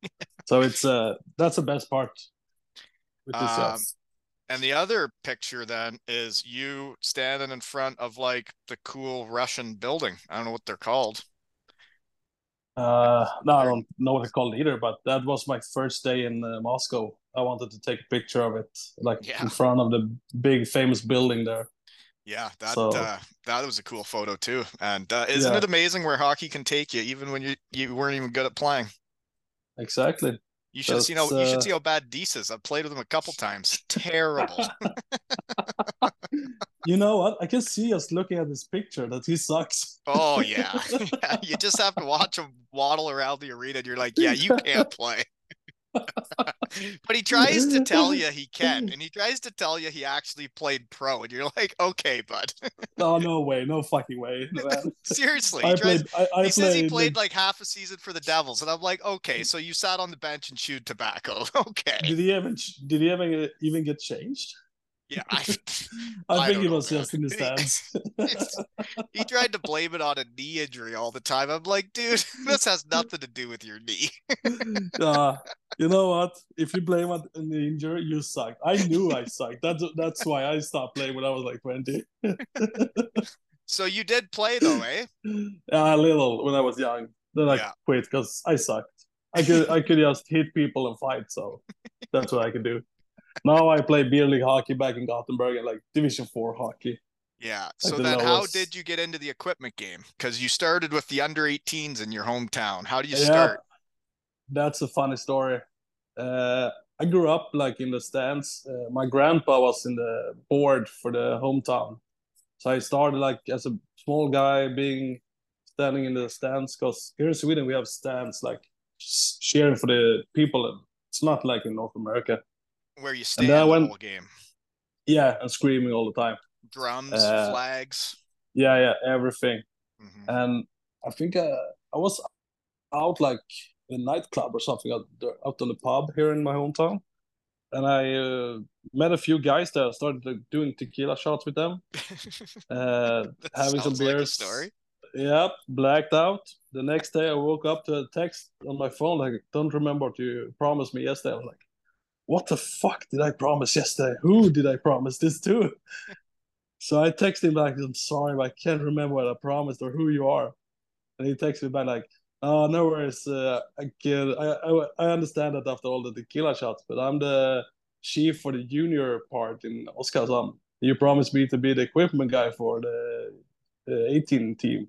So it's uh that's the best part with this job. Um, and the other picture then is you standing in front of like the cool Russian building. I don't know what they're called. Uh, no, I don't know what it's called either, but that was my first day in uh, Moscow. I wanted to take a picture of it, like Yeah. in front of the big famous building there. Yeah, that So- uh, that was a cool photo too. And uh, isn't Yeah. it amazing where hockey can take you, even when you you weren't even good at playing? Exactly. You should see how That's, you should uh, see how bad Dees is. I've played with him a couple times. Terrible. You know what? I can see us looking at this picture that he sucks. Oh yeah. Yeah, you just have to watch him waddle around the arena and you're like, yeah, you can't play. But he tries to tell you he can, and he tries to tell you he actually played pro, and you're like, okay, bud. Oh, no way, no fucking way, man. Seriously. He, I tries, played. I, I he says he played. played like half a season for the Devils, and I'm like, okay, so you sat on the bench and chewed tobacco. Okay. Did he even? Did he ever even get changed? Yeah, I, I, I think don't he know, was man. just in the stands. He tried to blame it on a knee injury all the time. I'm like, dude, this has nothing to do with your knee. uh, you know what? If you blame on an injury, you suck. I knew I sucked. That's that's why I stopped playing when I was like twenty. So you did play though, eh? Yeah, a little when I was young. Then I Yeah. quit because I sucked. I could I could just hit people and fight, so that's what I could do. Now I play beer league hockey back in Gothenburg and like Division Four hockey. Yeah. So the then how lowest. did you get into the equipment game? Because you started with the under eighteens in your hometown. How do you Yeah, start? that's a funny story. Uh, I grew up like in the stands. Uh, my grandpa was in the board for the hometown, so I started like as a small guy, being standing in the stands. Because here in Sweden we have stands like s- cheering for the people. It's not like in North America. Where you And stand then I the went- whole game? Yeah, and screaming all the time. Drums, Uh, flags. Yeah, yeah, everything. Mhm. And I think uh, I was out like in a nightclub or something out, there, out on the pub here in my hometown, and I uh, met a few guys there. Started like, doing tequila shots with them, uh, That having some sounds like a beers. story. Yep, blacked out. The next day, I woke up to a text on my phone like, "Don't remember what you promised me yesterday." I was like, "What the fuck did I promise yesterday? Who did I promise this to?" So I texted him back, "I'm sorry, but I can't remember what I promised or who you are." And he texted me back like, "Oh, no worries. Uh, I can I, I I understand that after all the tequila shots, but I'm the chief for the junior part in Oskarshamn. You promised me to be the equipment guy for the, the eighteen team."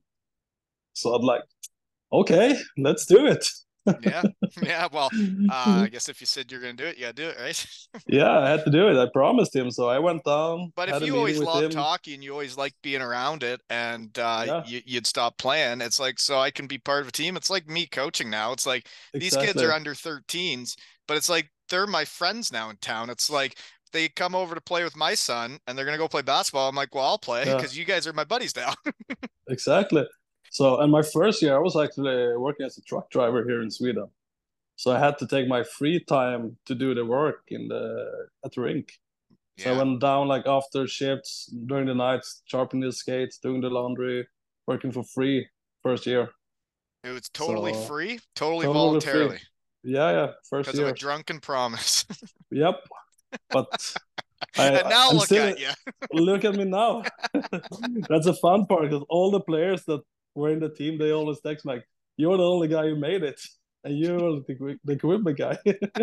So I'm like, "Okay, let's do it." Yeah. Yeah. Well, uh, I guess if you said you're going to do it, you got to do it, right? Yeah, I had to do it. I promised him, so I went down. But had if a you meeting always with loved him. hockey and you always liked being around it, and uh, Yeah. you, you'd stop playing, it's like, so I can be part of a team. It's like me coaching now. It's like these kids Exactly. are under thirteens, but it's like they're my friends now in town. It's like they come over to play with my son and they're going to go play basketball. I'm like, well, I'll play Yeah. because you guys are my buddies now. Exactly. So, and my first year, I was actually working as a truck driver here in Sweden. So I had to take my free time to do the work in the at the rink. So I Yeah. went down like after shifts during the nights, sharpening the skates, doing the laundry, working for free first year. It was totally So, free, totally, totally voluntarily free. Yeah, yeah, first because of a year. drunken promise. Yep. But I, And now I'm look still, at you. look at me now. That's a fun part because all the players that were in the team, they always text me like, "You're the only guy who made it, and you're the, the equipment guy."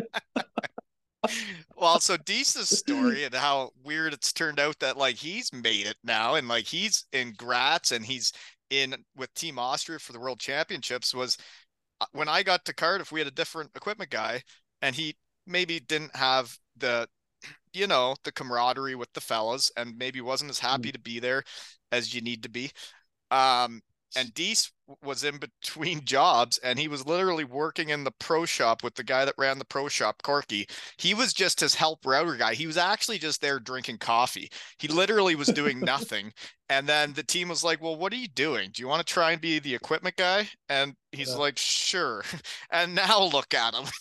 Well, so Deese's story and how weird it's turned out that like he's made it now and like he's in Graz and he's in with Team Austria for the World Championships was uh, when I got to Cardiff, we had a different equipment guy and he maybe didn't have the, you know, the camaraderie with the fellas and maybe wasn't as happy to be there as you need to be. Um, and Deese was in between jobs and he was literally working in the pro shop with the guy that ran the pro shop, Corky. He was just his help router guy. He was actually just there drinking coffee. He literally was doing nothing. And then the team was like, well, what are you doing? Do you want to try and be the equipment guy? And he's Yeah. like, sure. And now look at him.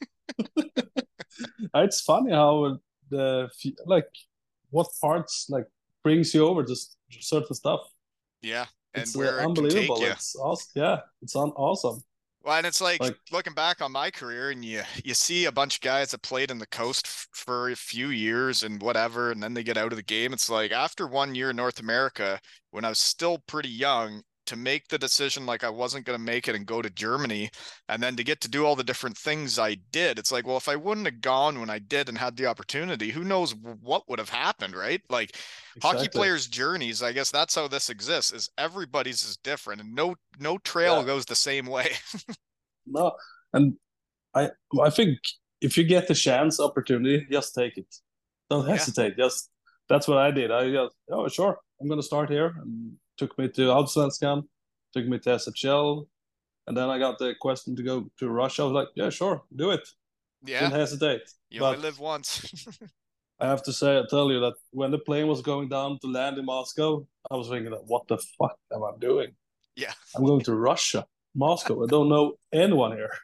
It's funny how the like what parts like brings you over to s- certain stuff. Yeah. And It's uh, where it can take unbelievable. you. It's awesome. Yeah, it's un- awesome. Well, and it's like, Like, looking back on my career, and you you see a bunch of guys that played in the coast f- for a few years and whatever, and then they get out of the game. It's like after one year in North America, when I was still pretty young, to make the decision like I wasn't going to make it and go to Germany, and then to get to do all the different things I did. It's like, well, if I wouldn't have gone when I did and had the opportunity, who knows what would have happened, right? Like hockey exactly. players' journeys, I guess that's how this exists, is everybody's is different and no no trail Yeah. goes the same way. No, and I I think if you get the chance, opportunity, just take it. Don't Yeah. hesitate. Just that's what I did. I just oh sure, I'm gonna start here, and took me to Allsvenskan, took me to S H L, and then I got the question to go to Russia. I was like, yeah, sure, do it. Yeah. Didn't hesitate. You only But live once. I have to say, I tell you that when the plane was going down to land in Moscow, I was thinking, what the fuck am I doing? Yeah. I'm going to Russia, Moscow. I don't know anyone here.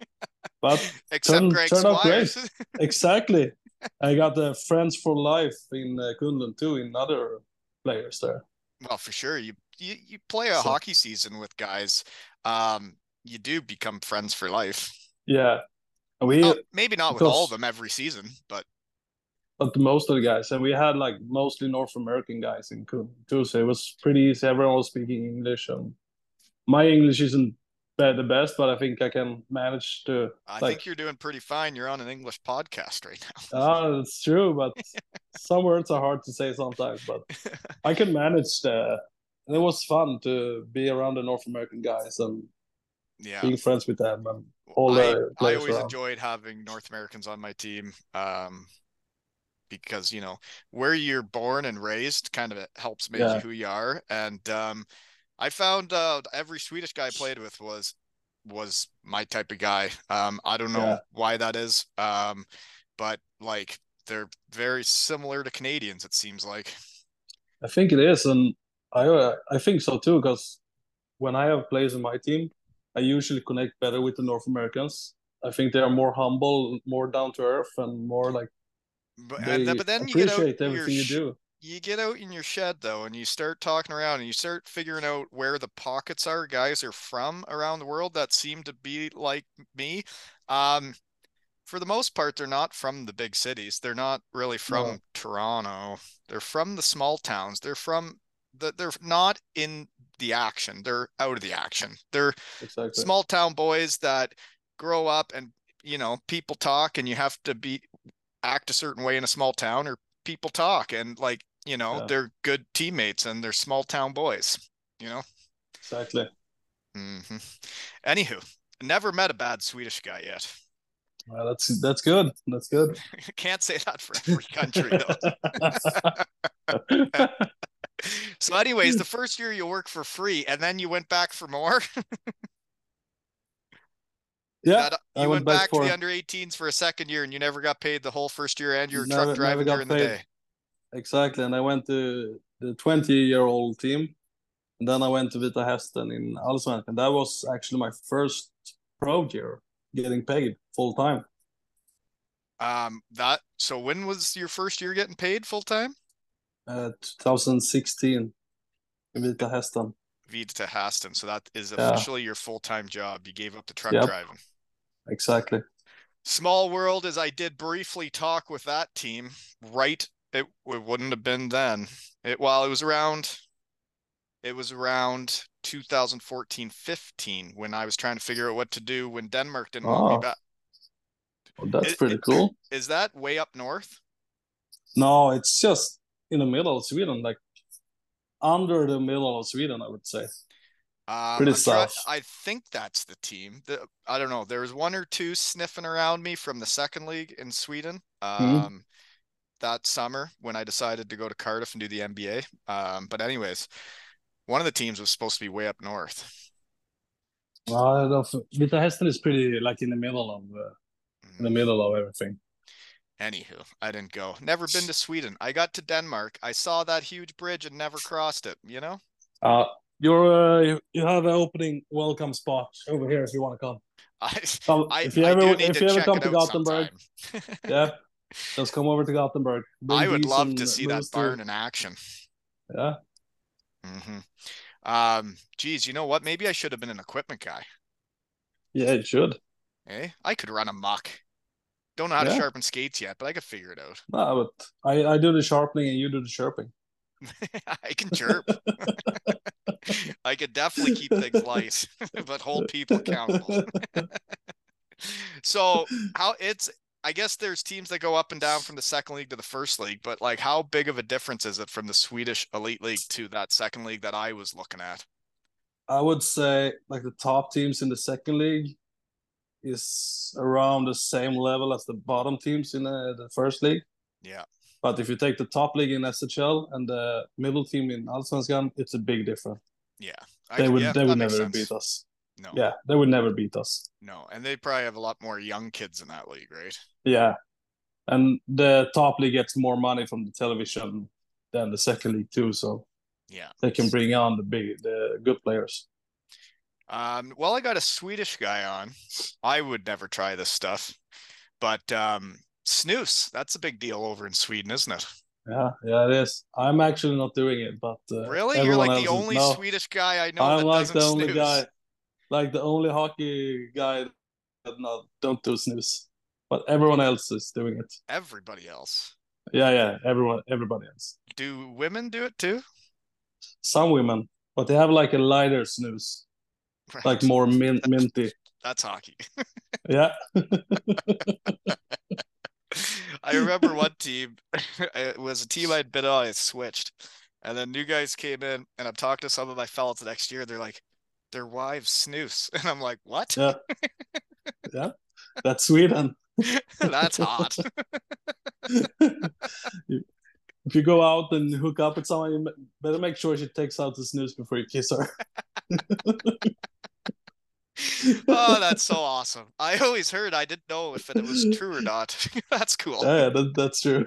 But Except turn, Greg turned out great. Squires. Exactly. I got the friends for life in uh, Kunlun too, in other players there. Well, for sure. You, you you play a So hockey season with guys. Um, you do become friends for life. yeah, and we Oh, maybe not with all of because them every season, but but most of the guys, and we had like mostly North American guys in Kunlun too, so it was pretty easy. Everyone was speaking English, and my English isn't the best, but I think I can manage to I like. think you're doing pretty fine. You're on an English podcast right now. Ah, that's true, but some words are hard to say sometimes. But I can manage the. And it was fun to be around the North American guys and Yeah. being friends with them and all I the I players always around. enjoyed having North Americans on my team. Um, because you know where you're born and raised kind of helps make you Yeah, who you are. And um, I found uh, every Swedish guy I played with was was my type of guy. Um, I don't know yeah. why that is, um, but like they're very similar to Canadians. It seems like. I think it is, and I uh, I think so too. Because when I have players in my team, I usually connect better with the North Americans. I think they are more humble, more down to earth, and more like But and then, they but then you get out appreciate your everything you sh- do. you get out in your shed though, and you start talking around, and you start figuring out where the pockets are. Guys are from around the world that seem to be like me. Um, for the most part, they're not from the big cities. They're not really No, from Toronto. They're from the small towns. They're from the. They're not in the action. They're out of the action. They're exactly. small town boys that grow up, and you know people talk, and you have to be act a certain way in a small town, or people talk, and like you know Yeah, they're good teammates and they're small town boys, you know. exactly. Mm-hmm. Anywho, never met a bad Swedish guy yet. Well, that's that's good. That's good. Can't say that for every country though. So anyways, the first year you work for free and then you went back for more. Yeah, That I you went went back back to the for under eighteens for a second year and you never got paid the whole first year, and you were truck never never driving got during the paid day. exactly, and I went to the twenty year old team, and then I went to Vita Hästen in Allsvenskan. That was actually my first pro year getting paid full time. Um, that so when was your first year getting paid full time? Uh, twenty sixteen in Vita Hästen. Vita Hästen. So that is Yeah, officially your full time job. You gave up the truck yep, driving. exactly. Small world, as I did briefly talk with that team, right? It, it wouldn't have been then. It while it was around it was around two thousand fourteen fifteen when I was trying to figure out what to do when Denmark didn't want me Oh, back. well, that's Is, pretty cool. is that way up north? No, it's just in the middle of Sweden, like under the middle of Sweden, I would say. Um, Pretty I'm trying. south. I think that's the team. The, I don't know. There was one or two sniffing around me from the second league in Sweden. Hmm. Um, that summer when I decided to go to Cardiff and do the M B A. Um, but anyways, one of the teams was supposed to be way up north. Uh, Vita Hästen is pretty like in the middle of uh, in the Mm. middle of everything. Anywho, I didn't go. Never been to Sweden. I got to Denmark. I saw that huge bridge and never crossed it. You know. Uh, you're uh, you, you have an opening welcome spot over here if you want to come. I Come I if you I do ever need if to you ever check come it to out Gothenburg, sometime. yeah, just come over to Gothenburg. I Bring would geese love and to see that moose too. barn in action. Yeah, Mm-hmm. Um, geez, you know what? Maybe I should have been an equipment guy. Yeah, it should. Eh? I could run amok. Don't know how to Yeah. sharpen skates yet, but I could figure it out. No, but I, I do the sharpening and you do the chirping. I can chirp. I could definitely keep things light, but hold people accountable. So how it's I guess there's teams that go up and down from the second league to the first league, but like how big of a difference is it from the Swedish elite league to that second league that I was looking at? I would say like the top teams in the second league is around the same level as the bottom teams in the, the first league. Yeah. But if you take the top league in S H L and the middle team in Allsvenskan, it's a big difference. Yeah. I, They would yeah, they would that makes never sense. beat us. No. Yeah, they would never beat us. No. And they probably have a lot more young kids in that league, right? Yeah. And the top league gets more money from the television than the second league too, so Yeah. they can bring on the big the good players. Um, well, I got a Swedish guy on. I would never try this stuff, but um, snus, that's a big deal over in Sweden, isn't it? Yeah, yeah, it is. I'm actually not doing it, but uh, Really? You're everyone like else the is. only No, Swedish guy I know I'm that like doesn't the only snooze. guy, like the only hockey guy that not don't do snooze, but everyone else is doing it. Everybody else. Yeah, yeah, everyone, everybody else. Do women do it too? Some women, but they have like a lighter snooze, Right. like more mint, minty. That's hockey. Yeah. I remember one team, it was a team I'd been on, it switched. And then new guys came in, and I'm talking to some of my fellows the next year. They're like, their wives snooze. And I'm like, what? Yeah. Yeah. That's Sweden. That's hot. If you go out and hook up with someone, you better make sure she takes out the snooze before you kiss her. Oh, that's so awesome. I always heard, I didn't know if it was true or not. That's cool. Yeah, that, that's true.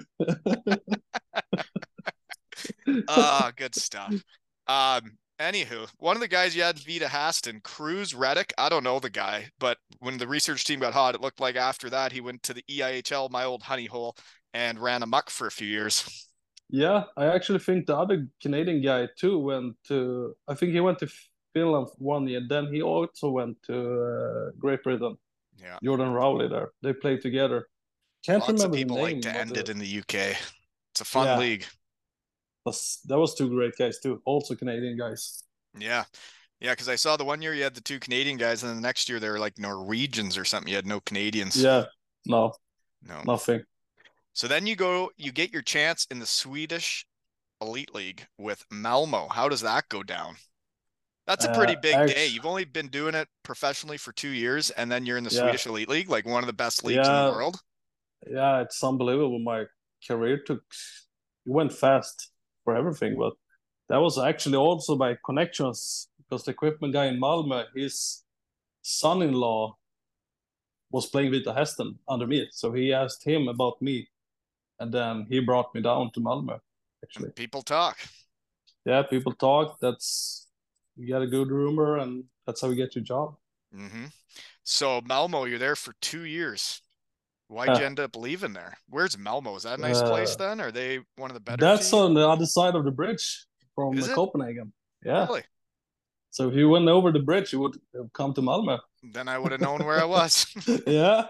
Ah, good stuff. Um, anywho, one of the guys you had, Vita Haston, Cruz Reddick. I don't know the guy, but when the research team got hot, it looked like after that he went to the E I H L, my old honey hole, and ran amok for a few years. Yeah, I actually think the other Canadian guy too went to. I think he went to Finland one year. Then he also went to uh, Great Britain. Yeah, Jordan Rowley there. They played together. Can't lots of remember people the like name. to but, end uh, it in the U K. It's a fun Yeah. league. was- That was two great guys too. Also Canadian guys. Yeah. Yeah, because I saw the one year you had the two Canadian guys, and then the next year they were like Norwegians or something. You had no Canadians. Yeah. No, No. nothing. So then you go, you get your chance in the Swedish Elite League with Malmo. How does that go down? That's a pretty Uh, big act- day. You've only been doing it professionally for two years, and then you're in the Yeah. Swedish Elite League, like one of the best leagues in Yeah. the world. Yeah, it's unbelievable. My career took it went fast for everything, but that was actually also by connections because the equipment guy in Malmö, his son-in-law was playing Vita Hästen under me, so he asked him about me, and then he brought me down to Malmö. Actually, And people talk. yeah, people talk. That's you get a good rumor, and that's how you get your job. Mm-hmm. So Malmo, you're there for two years. Why'd Uh, you end up leaving there? Where's Malmo? Is that a nice place Uh, then? Are they one of the better That's teams? on the other side of the bridge from Is it? Copenhagen. Yeah. Really? So if you went over the bridge, you would have come to Malmö. Then I would have known where I was. Yeah.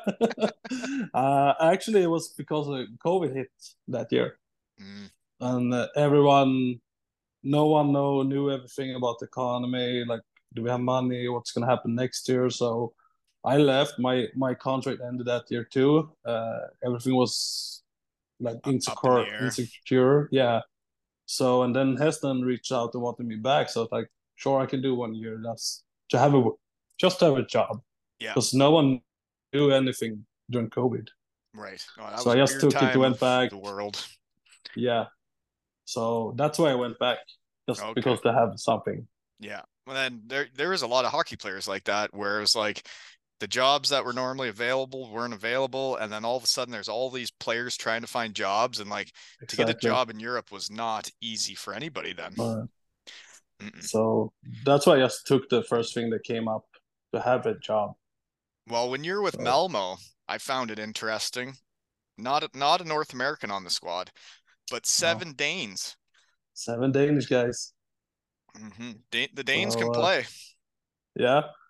uh, actually, it was because of COVID hit that year, Mm, and uh, everyone, no one know knew everything about the economy. Like, do we have money? What's going to happen next year? So I left. My my contract ended that year too. Uh, everything was like Up- up in insecure, the air. insecure. Yeah. So and then Heston reached out and wanted me back. So it's like, sure, I can do one year. That's to have a just to have a job. Yeah. Because no one knew anything during COVID. Right. Oh, that So was I a just weird took it, time went of back. the world. Yeah. So that's why I went back. Just Okay. because to have something. Yeah. Well, then there there is a lot of hockey players like that, where it was like the jobs that were normally available weren't available, and then all of a sudden there's all these players trying to find jobs, and like to get a Exactly. job in Europe was not easy for anybody then. Uh, Mm-mm. so that's why I just took the first thing that came up to have a job. Well, when you're with So- Malmo, I found it interesting. Not a, not a North American on the squad, but seven Danes. Seven Danish guys. hmm Da- the Danes So, can uh, play. Yeah.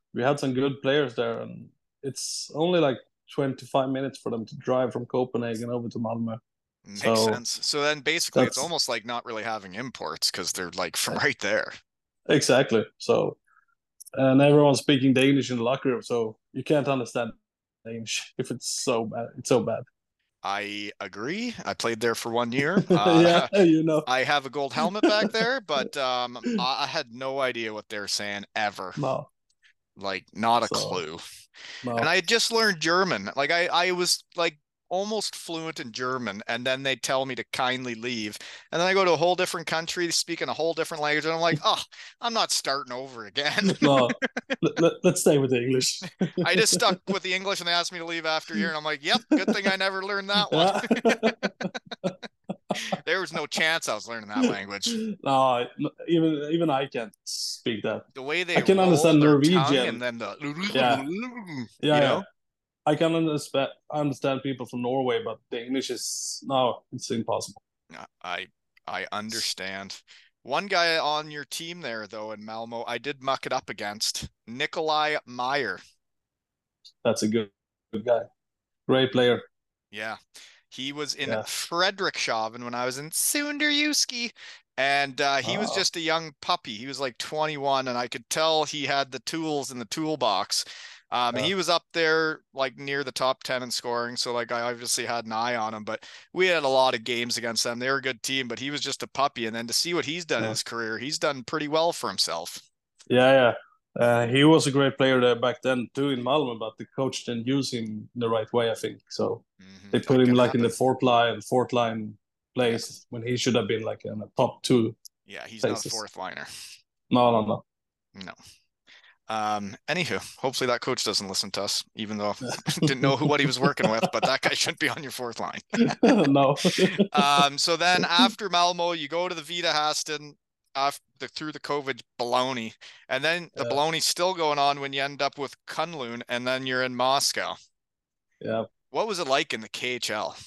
we had some good players there, and it's only like twenty-five minutes for them to drive from Copenhagen over to Malmö. Makes So sense. So then basically it's that's almost like not really having imports because they're like from right there. exactly. So and everyone's speaking Danish in the locker room, so you can't understand Danish if it's so bad. It's so bad. I agree. I played there for one year. Uh, Yeah, you know. I have a gold helmet back there, but um, I I had no idea what they're saying ever. No, Like, not a so clue. no. And I had just learned German. Like, I, I was like almost fluent in German, and then they tell me to kindly leave. And then I go to a whole different country speaking a whole different language, and I'm like, oh, I'm not starting over again. No, let, let, let's stay with the English. I just stuck with the English, and they asked me to leave after a year, and I'm like, yep, good thing I never learned that one. Yeah. There was no chance I was learning that language. No, even even I can't speak that. The way they I can roll understand their Norwegian. tongue and then the Yeah. you Yeah, know? yeah. I can understand understand people from Norway, but the English is no, it's impossible. I I understand. One guy on your team there, though, in Malmo, I did muck it up against Nikolai Meyer. That's a good good guy, great player. Yeah, he was in Yeah. Frederikshavn when I was in Sunderjyski, and uh, he was Ah. just a young puppy. He was like twenty-one, and I could tell he had the tools in the toolbox. Um, Yeah. He was up there like near the top ten in scoring, so like I obviously had an eye on him. But we had a lot of games against them. They were a good team, but he was just a puppy. And then to see what he's done in Yeah. his career, he's done pretty well for himself. Yeah, yeah. Uh, he was a great player there back then too in Malmö, but the coach didn't use him the right way, I think. So Mhm. they That put him could like in the happen. fourth line, fourth line place when he should have been like in the top two. Yeah, he's not a places. fourth liner. No, no, no. No. Um, anywho, hopefully that coach doesn't listen to us, even though didn't know who what he was working with, but that guy shouldn't be on your fourth line. No. Um, so then after Malmo, you go to the Vita Haston after through the COVID baloney, and then the Yeah. baloney's still going on when you end up with Kunlun, and then you're in Moscow. Yeah. What was it like in the K H L?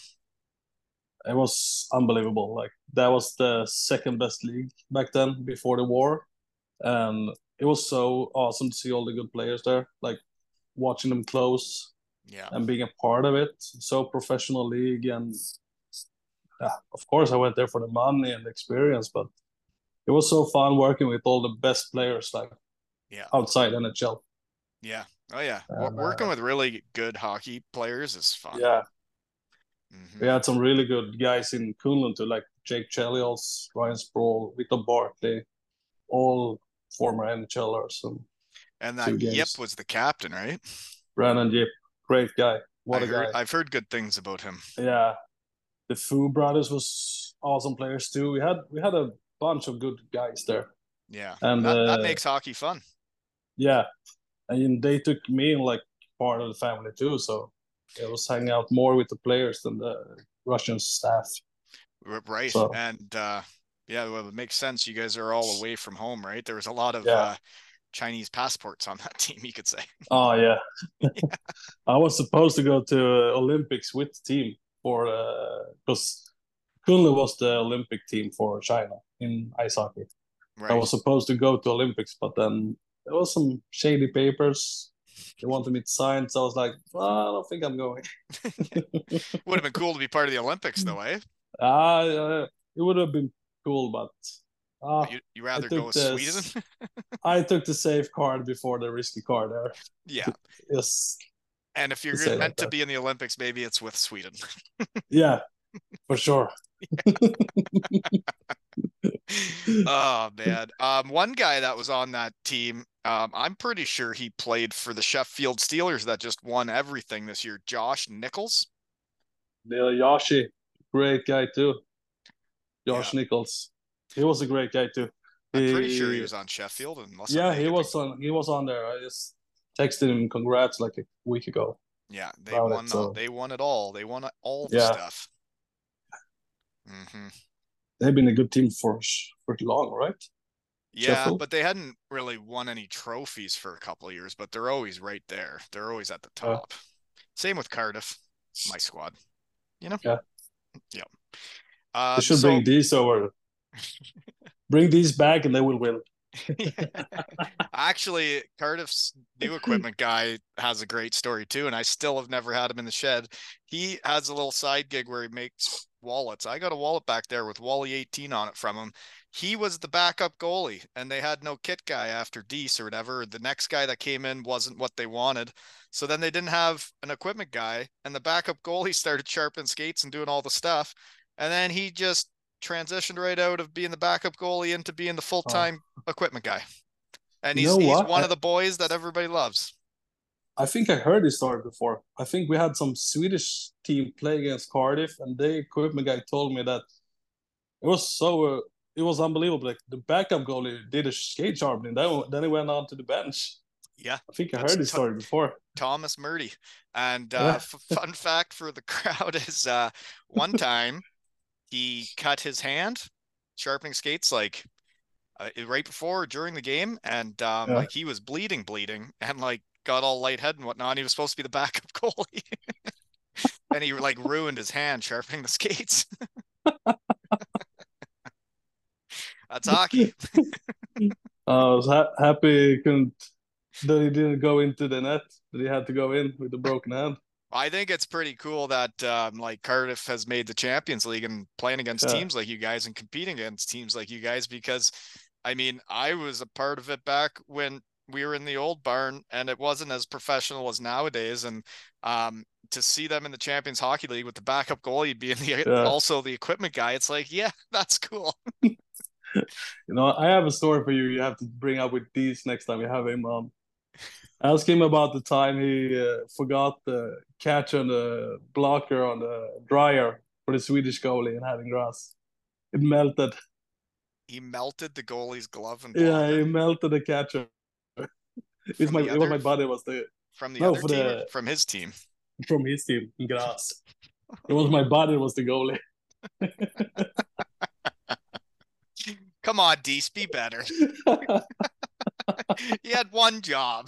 It was unbelievable. Like that was the second best league back then before the war. And it was so awesome to see all the good players there, like watching them close Yeah. and being a part of it. So professional league, and yeah, of course I went there for the money and the experience, but it was so fun working with all the best players like Yeah. outside N H L. Yeah. Oh yeah. And, Working uh, with really good hockey players is fun. Yeah, Mhm. we had some really good guys in Kunlun too, like Jake Chelios, Ryan Sproul, Victor Barkley, all former NHLers. And And two that Yip games. was the captain, right? Brandon Yip, great guy. What I a heard, guy. I've heard good things about him. Yeah, the Fu brothers was awesome players too. We had we had a bunch of good guys there. Yeah. And that, that uh, makes hockey fun. yeah, and they took me in like part of the family too. So I was hanging out more with the players than the Russian staff. R- Right. So And uh, yeah, well, it makes sense. You guys are all away from home, right? There was a lot of yeah. uh, Chinese passports on that team, you could say. Oh yeah. I was supposed to go to uh, Olympics with the team for because uh, Kunle was the Olympic team for China in ice hockey. Right. I was supposed to go to Olympics, but then there was some shady papers. They wanted me to sign, so I was like, well, I don't think I'm going. Would have been cool to be part of the Olympics, though, eh? Ah, uh, it would have been cool, but uh, You you rather I go took with the Sweden? I took the safe card before the risky card there. Yeah. Yes, And if you're to say meant like to that. be in the Olympics, maybe it's with Sweden. Yeah, for sure. Oh man. Um, one guy that was on that team, um, I'm pretty sure he played for the Sheffield Steelers that just won everything this year. Josh Nichols. Neil Yashi, great guy too. Josh Yeah. Nichols, he was a great guy too. I'm pretty sure he He- was on Sheffield, unless Yeah, I'm he making was things- on. He was on there. I just texted him congrats like a week ago. Yeah, they about it, won. so- They won it all. They won all the Yeah. stuff. hmm They've been a good team for for long, right? Yeah, Sheffield? but they hadn't really won any trophies for a couple of years. But they're always right there. They're always at the Yeah. top. Same with Cardiff, my squad. You know. Yeah. Yeah. They Um, should so bring these over. Bring these back, and they will win. Actually, Cardiff's new equipment guy has a great story too, and I still have never had him in the shed. He has a little side gig where he makes wallets. I got a wallet back there with Wally eighteen on it from him. He was the backup goalie, and they had no kit guy after Deese or whatever. The next guy that came in wasn't what they wanted. So then they didn't have an equipment guy, and the backup goalie started sharpening skates and doing all the stuff. And then he just transitioned right out of being the backup goalie into being the full-time oh. equipment guy. And you he's, know he's what? one I, of the boys that everybody loves. I think I heard this story before. I think we had some Swedish team play against Cardiff, and the equipment guy told me that it was so uh, it was unbelievable. Like the backup goalie did a skate sharpening, then then he went on to the bench. Yeah, I think I heard this story before. Thomas Murdy. And uh, yeah. Fun fact for the crowd is uh, one time he cut his hand sharpening skates like uh, right before or during the game, and um, yeah. like he was bleeding, bleeding, and like got all lightheaded and whatnot. And he was supposed to be the backup goalie, and he like ruined his hand sharpening the skates. That's hockey. I was ha- happy he couldn't. That he didn't go into the net. That he had to go in with a broken hand. I think it's pretty cool that um, like Cardiff has made the Champions League and playing against yeah. teams like you guys and competing against teams like you guys, because I mean, I was a part of it back when we were in the old barn and it wasn't as professional as nowadays. And um, to see them in the Champions Hockey League with the backup goalie being the yeah. also the equipment guy, it's like, yeah, that's cool. You know, I have a story for you. You have to bring up with these next time you have him on. Um, Ask him about the time he uh, forgot the catch on the blocker on the dryer for the Swedish goalie and having grass. It melted. He melted the goalie's glove and blocker. Yeah, he melted the catcher. It's my, other, it was my buddy was the from the no, other team, the, from his team, from his team in grass. It was my buddy was the goalie. Come on, Deese, be better. He had one job.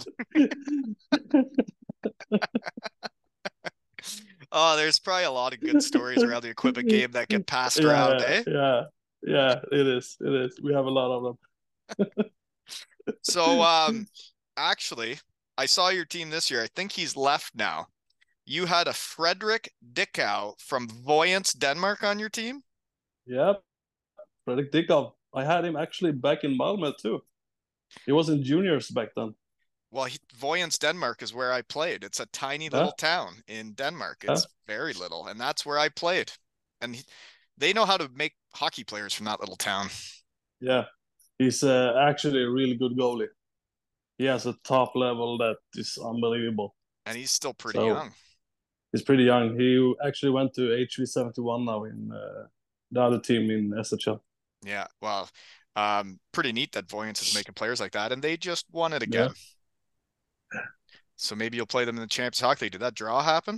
Oh, there's probably a lot of good stories around the equipment game that get passed yeah, around, eh? Yeah, yeah, it is. It is. We have a lot of them. So, um, actually, I saw your team this year. I think he's left now. You had a Fredrik Dickau from Voyance, Denmark on your team? Yep. Fredrik Dickau. I had him actually back in Malmö too. He was in juniors back then. Well, he, Voyance, Denmark is where I played. It's a tiny little yeah. town in Denmark. It's yeah. very little, and that's where I played. And he, they know how to make hockey players from that little town. Yeah, he's uh, actually a really good goalie. He has a top level that is unbelievable. And he's still pretty so, young. He's pretty young. He actually went to H V seventy-one now in uh, the other team in S H L. Yeah, well, um, pretty neat that Voyance is making players like that, and they just won it again. Yeah. So maybe you'll play them in the Champions Hockey League. Did that draw happen?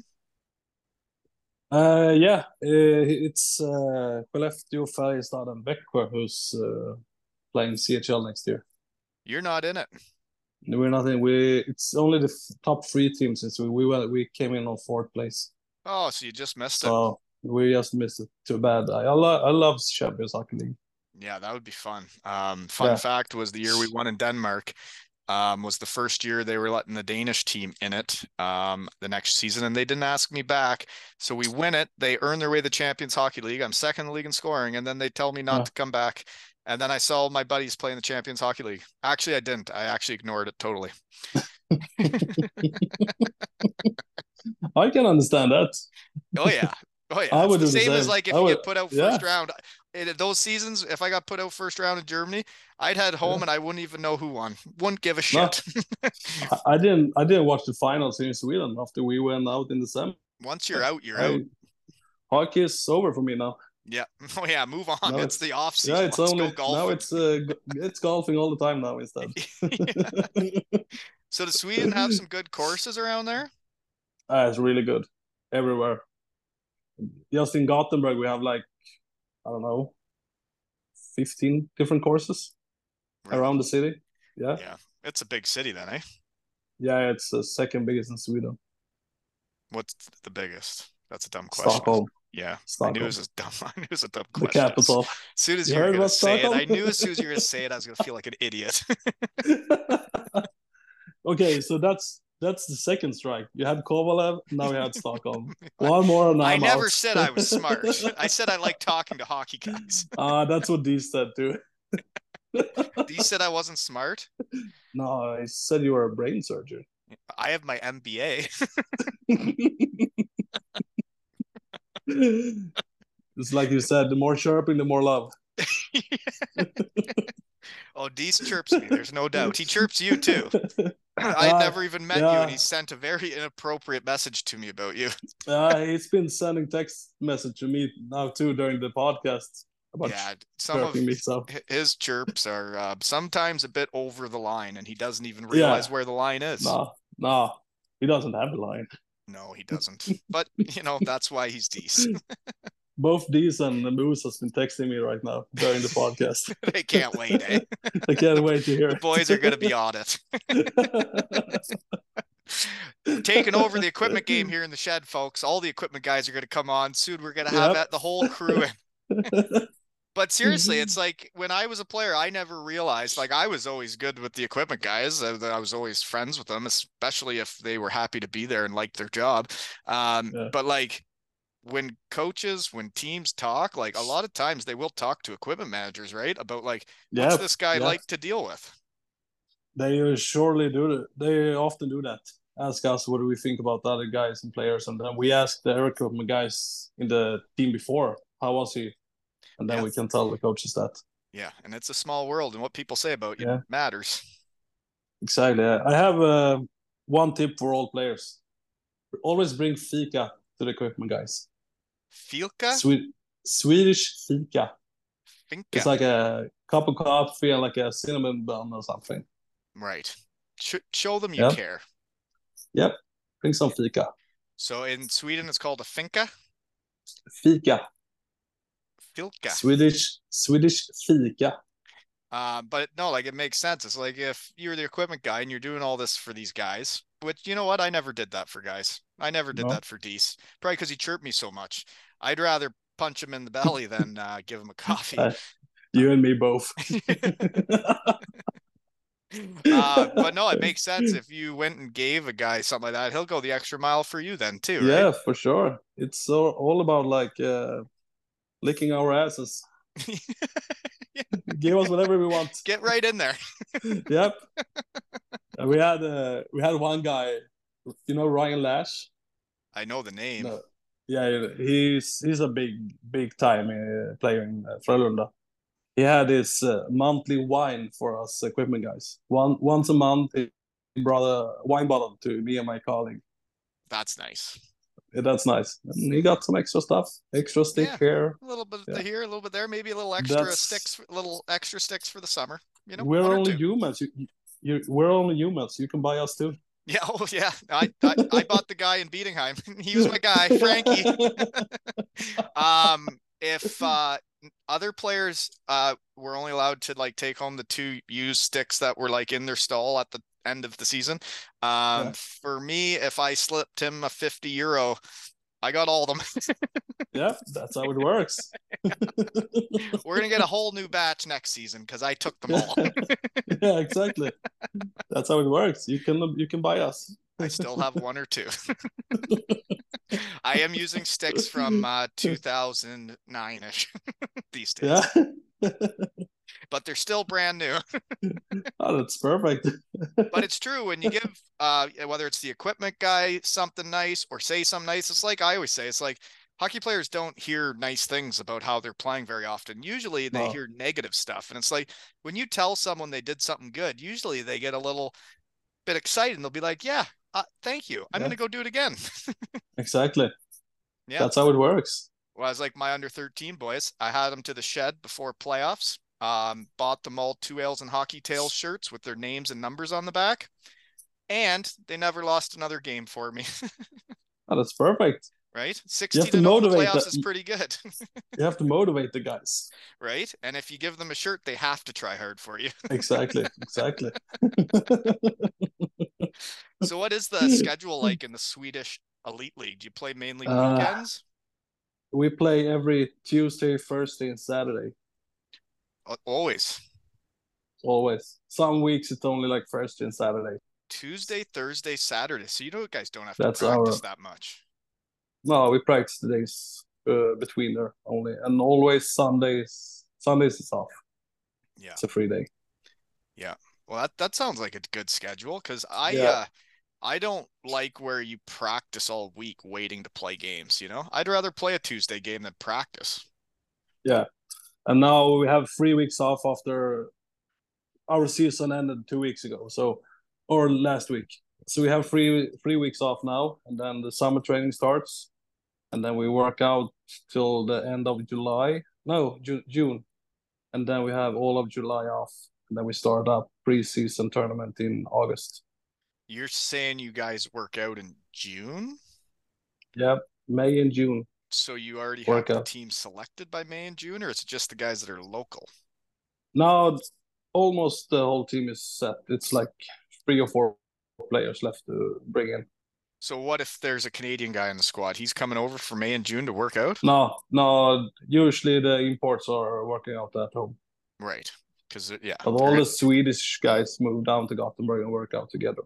Uh, yeah, uh, it's uh, Skellefteå, Färjestad, and Växjö who's uh, playing C H L next year. You're not in it. We're not in. We it's only the top three teams since we we went, we came in on fourth place. Oh, so you just missed so it. So we just missed it. Too bad. I I, lo- I love Champions Hockey League. Yeah, that would be fun. Um, fun yeah. fact was the year we won in Denmark um, was the first year they were letting the Danish team in it um, the next season, and they didn't ask me back. So we win it. They earn their way to the Champions Hockey League. I'm second in the league in scoring, and then they tell me not yeah. to come back. And then I saw my buddies playing the Champions Hockey League. Actually, I didn't. I actually ignored it totally. I can understand that. Oh, yeah. Oh yeah, I would it's the do same the as like if I you would, get put out yeah. first round. In those seasons, if I got put out first round in Germany, I'd head home yeah. and I wouldn't even know who won. Wouldn't give a shit. No, I didn't. I didn't watch the finals here in Sweden after we went out in the semi. Once you're out, you're I, out. Hockey is over for me now. Yeah. Oh yeah. Move on. It's, it's the off season. Yeah, it's Let's only go golfing. now. It's uh, it's golfing all the time now instead. So does Sweden have some good courses around there? Uh, it's really good everywhere. Just in Gothenburg, we have like, I don't know, fifteen different courses really? Around the city. Yeah. Yeah. It's a big city then, eh? Yeah, it's the second biggest in Sweden. What's the biggest? That's a dumb question. Stockholm. Yeah, I knew it Stockholm, was a dumb. I knew it was a dumb the question. capital. As soon as You you were heard gonna about say it, Stockholm? I knew as soon as you were gonna say it, I was gonna feel like an idiot. Okay, so that's that's the second strike. You had Kovalev, now you had Stockholm. One more and I I'm never out. said I was smart. I said I like talking to hockey guys. Ah, uh, that's what these said too. You said I wasn't smart? No, I said you were a brain surgeon. I have my M B A. It's like you said, the more chirping, the more love. Oh, Dees chirps me. There's no doubt. He chirps you too. I uh, never even met yeah. you, and he sent a very inappropriate message to me about you. Uh, he's been sending text message to me now too during the podcast about yeah, some of me, so. his chirps are uh, sometimes a bit over the line, and he doesn't even realize yeah. where the line is. No, no, he doesn't have the line. No, he doesn't. But you know that's why he's Dees. Both Dees and the Moose has been texting me right now during the podcast. They can't wait, eh? They can't wait to hear. The boys are going to be on it. Taking over the equipment game here in the shed, folks. All the equipment guys are going to come on soon. We're going to have yep. the whole crew in. But seriously, it's like when I was a player, I never realized, like I was always good with the equipment guys. I, I was always friends with them, especially if they were happy to be there and liked their job. Um, yeah. But like, when coaches, when teams talk, like a lot of times they will talk to equipment managers, right? About like, what's yeah, this guy yeah. like to deal with? They surely do it. They often do that. Ask us, what do we think about the other guys and players? And then we ask the equipment guys in the team before, how was he? And then yeah. we can tell the coaches that. Yeah. And it's a small world, and what people say about you yeah. matters. Exactly. I have uh, one tip for all players. Always bring fika to the equipment guys. Fika? Swe- Swedish fika. Finka. It's like a cup of coffee and like a cinnamon bun or something. Right. Sh- show them you yep. care. Yep. Bring some fika. So in Sweden, it's called a finka? Fika. Filka. Swedish, Swedish fika. Uh, but no, like it makes sense. It's like if you're the equipment guy and you're doing all this for these guys, which, you know what? I never did that for guys. I never did no. that for Dees. Probably because he chirped me so much. I'd rather punch him in the belly than uh, give him a coffee. Uh, you and me both. uh, but no, it makes sense. If you went and gave a guy something like that, he'll go the extra mile for you then too, right? Yeah, for sure. It's so, all about like uh, licking our asses. Yeah. Give us whatever we want. Get right in there. Yep. And we had uh, we had one guy, you know, Ryan Lash. I know the name. No. Yeah, he's he's a big big time uh, player in uh, Frölunda. He had his uh, monthly wine for us equipment guys. One once a month, he brought a wine bottle to me and my colleague. That's nice. Yeah, that's nice. And he got some extra stuff, extra stick yeah, here, a little bit yeah. here, a little bit there, maybe a little extra that's... sticks, a little extra sticks for the summer. You know, we're only humans. You, you, we're only humans. You can buy us too. Yeah, oh yeah. I I, I bought the guy in Bietigheim. He was my guy, Frankie. um, if uh, other players uh were only allowed to like take home the two used sticks that were like in their stall at the end of the season, um, yeah. for me, if I slipped him a fifty euro, I got all of them. Yeah, that's how it works. We're gonna get a whole new batch next season because I took them all. Yeah, exactly. That's how it works. You can you can buy us. I still have one or two. I am using sticks from uh, two thousand nine ish these days. Yeah. But they're still brand new. Oh, that's perfect. But it's true when you give, uh, whether it's the equipment guy something nice or say something nice, it's like I always say, it's like hockey players don't hear nice things about how they're playing very often. Usually they no. hear negative stuff. And it's like when you tell someone they did something good, usually they get a little bit excited and they'll be like, yeah, uh, thank you. I'm yeah. going to go do it again. Exactly. Yeah. That's how it works. Well, I was like my under thirteen boys. I had them to the shed before playoffs. Um, bought them all Two Ales and Hockey Tales shirts with their names and numbers on the back. And they never lost another game for me. Oh, that's perfect. Right? sixty to no playoffs the, is pretty good. You have to motivate the guys. Right? And if you give them a shirt, they have to try hard for you. Exactly. Exactly. So what is the schedule like in the Swedish Elite League? Do you play mainly weekends? Uh, we play every Tuesday, Thursday, and Saturday. Always. Always. Some weeks it's only like Thursday and Saturday. Tuesday, Thursday, Saturday. So you know guys don't have That's to practice our... that much. No, we practice the days uh, between there only, and always Sundays. Sundays is off. Yeah, it's a free day. Yeah, well, that that sounds like a good schedule because I Yeah. uh I don't like where you practice all week waiting to play games. You know, I'd rather play a Tuesday game than practice. Yeah, and now we have three weeks off after our season ended two weeks ago. So, or last week. So we have three three weeks off now, and then the summer training starts, and then we work out till the end of July. No, Ju- June, and then we have all of July off, and then we start up preseason tournament in August. You're saying you guys work out in June? Yep, May and June. So you already Work have out. the team selected by May and June, or it's just the guys that are local? Now, almost the whole team is set. It's like three or four players left to bring in. So what if there's a Canadian guy in the squad? He's coming over for May and June to work out? No, no. Usually the imports are working out at home. Right, because yeah. But all the Swedish guys move down to Gothenburg and work out together.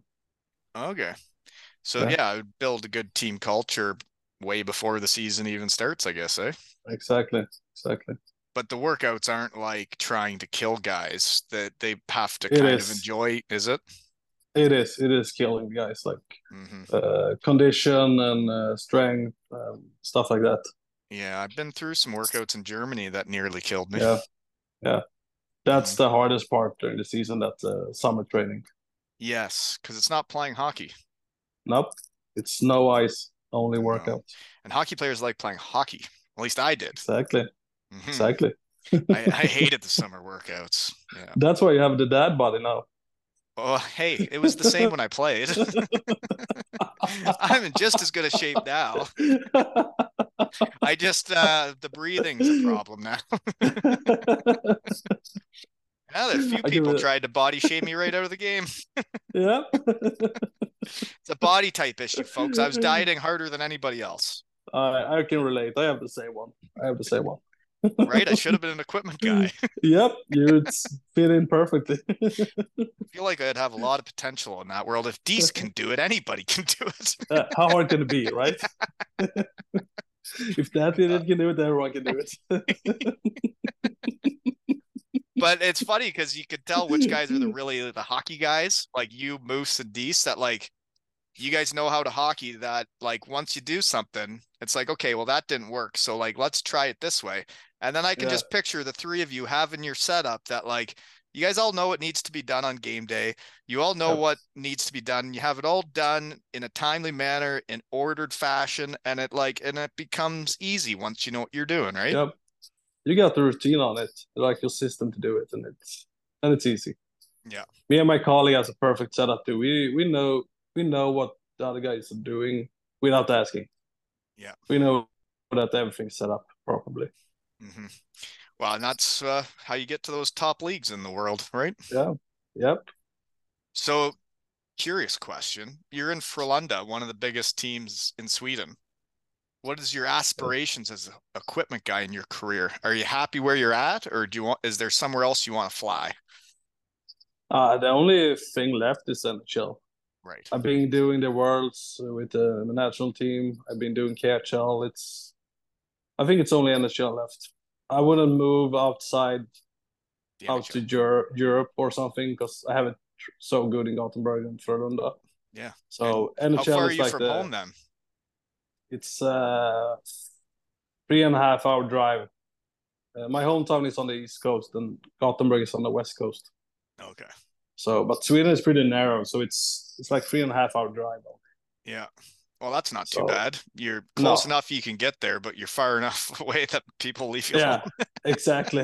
Okay. So Yeah. yeah, I would build a good team culture way before the season even starts, I guess, eh? Exactly, exactly. But the workouts aren't like trying to kill guys that they have to It kind is. of enjoy, is it? It is. It is killing guys, like hmm uh, condition and uh, strength, um, stuff like that. Yeah, I've been through some workouts in Germany that nearly killed me. Yeah, yeah. That's Mhm. the hardest part during the season. That uh, summer training. Yes, because it's not playing hockey. Nope, it's no ice, only No. workout. And hockey players like playing hockey. At least I did. Exactly, Mhm. exactly. I, I hated the summer workouts. Yeah. That's why you have the dad body now. Oh, hey, it was the same when I played. I'm in just as good a shape now. I just uh the breathing's a problem now. Now that a few I can people re- tried to body shame me right out of the game. Yeah. It's a body type issue, folks. I was dieting harder than anybody else. I I can relate. I have the same one. I have the same one. Right? I should have been an equipment guy. Yep, you fit in perfectly. I feel like I'd have a lot of potential in that world. If Dees can do it, anybody can do it. Uh, how hard can it be, right? If that idiot can do it, everyone can do it. But it's funny because you could tell which guys are the really the hockey guys, like you, Moose, and Dees, that like you guys know how to hockey. That like once you do something, it's like, okay, well that didn't work, so like let's try it this way. And then I can Yeah. just picture the three of you having your setup that like you guys all know what needs to be done on game day. You all know Yep. what needs to be done. You have it all done in a timely manner, in ordered fashion, and it like and it becomes easy once you know what you're doing, right? Yep. You got the routine on it, like your system to do it, and it's and it's easy. Yeah. Me and my colleague has a perfect setup too. We we know we know what the other guys are doing without asking. Yeah. We know that everything's set up properly. Mm-hmm. Well, and that's uh, how you get to those top leagues in the world, right? Yeah. Yep. So, curious question. You're in Frölunda, one of the biggest teams in Sweden. What is your aspirations as an equipment guy in your career? Are you happy where you're at, or do you want? Is there somewhere else you want to fly? Uh, the only thing left is N H L. Right. I've been doing the Worlds with the national team. I've been doing K H L. It's, I think it's only N H L left. I wouldn't move outside The out to N H L. Eur- Europe or something because I have it tr- so good in Gothenburg and Frölunda. Yeah. So And N H L how far are is you like from the, home then? It's uh three and a half hour drive. Uh, my hometown is on the east coast, and Gothenburg is on the west coast. Okay. So, but Sweden is pretty narrow, so it's it's like three and a half hour drive. Yeah. Well, that's not too So- bad. You're close No. enough you can get there, but you're far enough away that people leave you Yeah, exactly.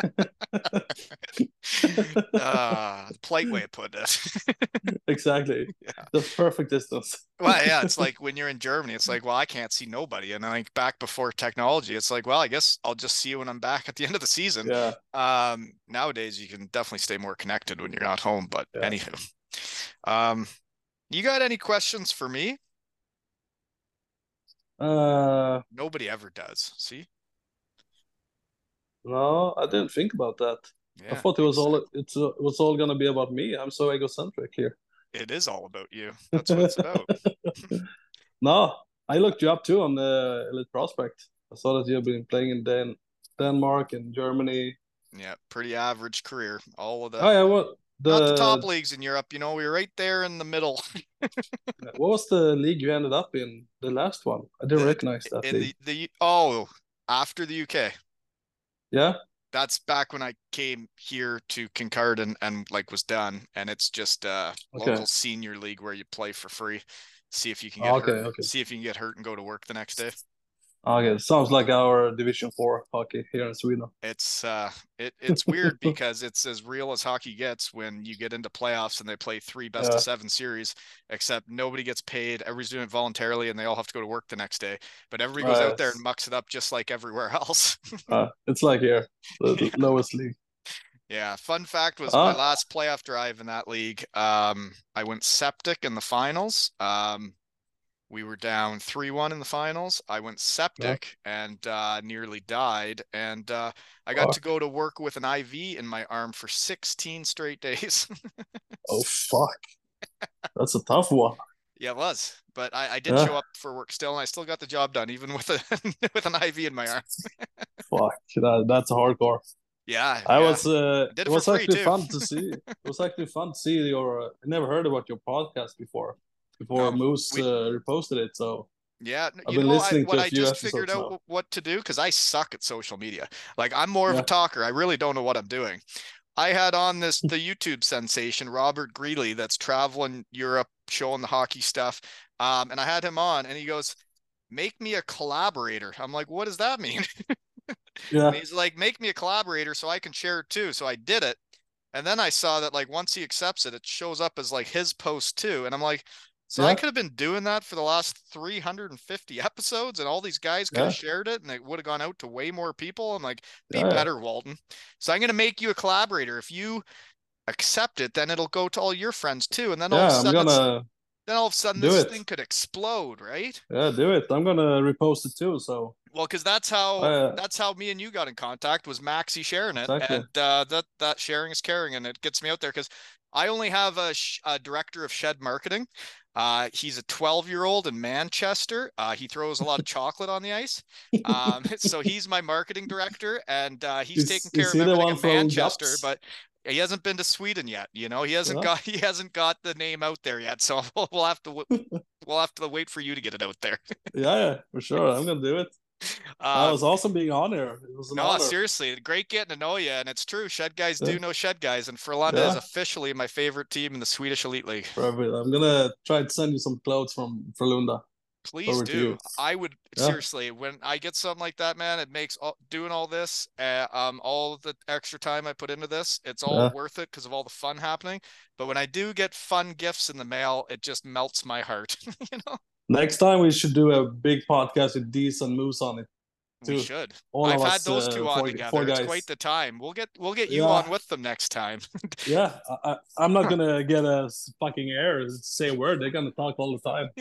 alone. Uh, polite way of putting it. Exactly. Yeah. The perfect distance. Well, yeah, it's like when you're in Germany, it's like, well, I can't see nobody. And then like back before technology, it's like, well, I guess I'll just see you when I'm back at the end of the season. Yeah. Um, nowadays you can definitely stay more connected when you're not home. But Yeah. anywho, um, you got any questions for me? Uh, Nobody ever does. See? no, I didn't think about that. I Yeah, thought it was all exactly. it's uh, it was all gonna be about me. I'm so egocentric here. It is all about you. That's what it's about. No, I looked you up too on the Elite Prospect. I saw that you've been playing in Dan Denmark and Germany. Yeah, pretty average career. All of the Oh yeah, what not the top the leagues in Europe, you know, we were right there in the middle. what was the league you ended up in? The last one. I didn't The recognize that in league. the the oh, after the U K. Yeah. That's back when I came here to Kincardine and, and like was done. And it's just uh Okay. local senior league where you play for free. See if you can Oh, get okay. hurt. Okay. See if you can get hurt and go to work the next day. Okay. Sounds like our Division Four hockey here in Sweden. It's uh it it's weird because it's as real as hockey gets when you get into playoffs and they play three best Yeah. of seven series, except nobody gets paid, everybody's doing it voluntarily, and they all have to go to work the next day. But everybody goes Uh, out there and mucks it up just like everywhere else. uh, it's like here, the lowest league. Yeah, fun fact was my Ah, last playoff drive in that league. Um, I went septic in the finals. Um, we were down three one in the finals. I went septic and uh, nearly died. And uh, I got to fuck. go to work with an I V in my arm for sixteen straight days. Oh fuck. That's a tough one. Yeah, it was. But I, I did Yeah. show up for work still, and I still got the job done, even with a with an I V in my arm. Fuck. That, that's hardcore. Yeah, I yeah. was. Uh, Did it it was for free, actually too. fun to see. It was actually fun to see your. Uh, I never heard about your podcast before. Before No, Moose we- uh, reposted it, so Yeah, I've you been know, I, listening to what a I few just figured episodes out now. wh- what to do because I suck at social media. Like I'm more of Yeah. a talker. I really don't know what I'm doing. I had on this the YouTube sensation Robert Greeley that's traveling Europe showing the hockey stuff. Um, and I had him on, and he goes, "Make me a collaborator." I'm like, "What does that mean?" Yeah. And he's like, "Make me a collaborator so I can share it too." So I did it, and then I saw that like once he accepts it, it shows up as like his post too, and I'm like. So I Yeah. could have been doing that for the last three hundred fifty episodes, and all these guys could have Yeah. shared it, and it would have gone out to way more people. I'm like, be Yeah. better, Walton. So I'm going to make you a collaborator. If you accept it, then it'll go to all your friends too, and then all of a Yeah. I'm sudden, it's, gonna then all of a sudden, do this it. thing could explode, right? Yeah, do it. I'm gonna repost it too. So Well, because that's how Uh, that's how me and you got in contact was Maxie sharing it, Exactly. and uh, that that sharing is caring, and it gets me out there because I only have a, sh- a director of shed marketing. Uh, he's a twelve year old in Manchester. Uh, he throws a lot of chocolate on the ice. Um, so he's my marketing director, and uh, he's Is- taking is care of he the everything one in from Manchester, Gups? but he hasn't been to Sweden yet. You know, he hasn't Yeah. got he hasn't got the name out there yet. So we'll, we'll have to w- we'll have to wait for you to get it out there. yeah, yeah, for sure. I'm gonna do it. That Um, was awesome being on here. It was an No, honor. seriously, great getting to know you, and it's true. Shed guys Yeah. do know Shed guys, and Frölunda is Yeah. officially my favorite team in the Swedish Elite League. Perfect. I'm gonna try to send you some clothes from Frölunda. Please Over to do. you. I would Yeah. seriously, when I get something like that, man, it makes all, doing all this, uh, um, all the extra time I put into this, it's all Yeah. worth it because of all the fun happening. But when I do get fun gifts in the mail, it just melts my heart. You know, Next time we should do a big podcast with Dees and Moose on it. we Too. should. All I've of had us, those uh, two on four- together. four It's guys. quite the time. We'll get we'll get you Yeah. on with them next time. Yeah, I, I, I'm not gonna get a fucking air say a word. They're gonna talk all the time.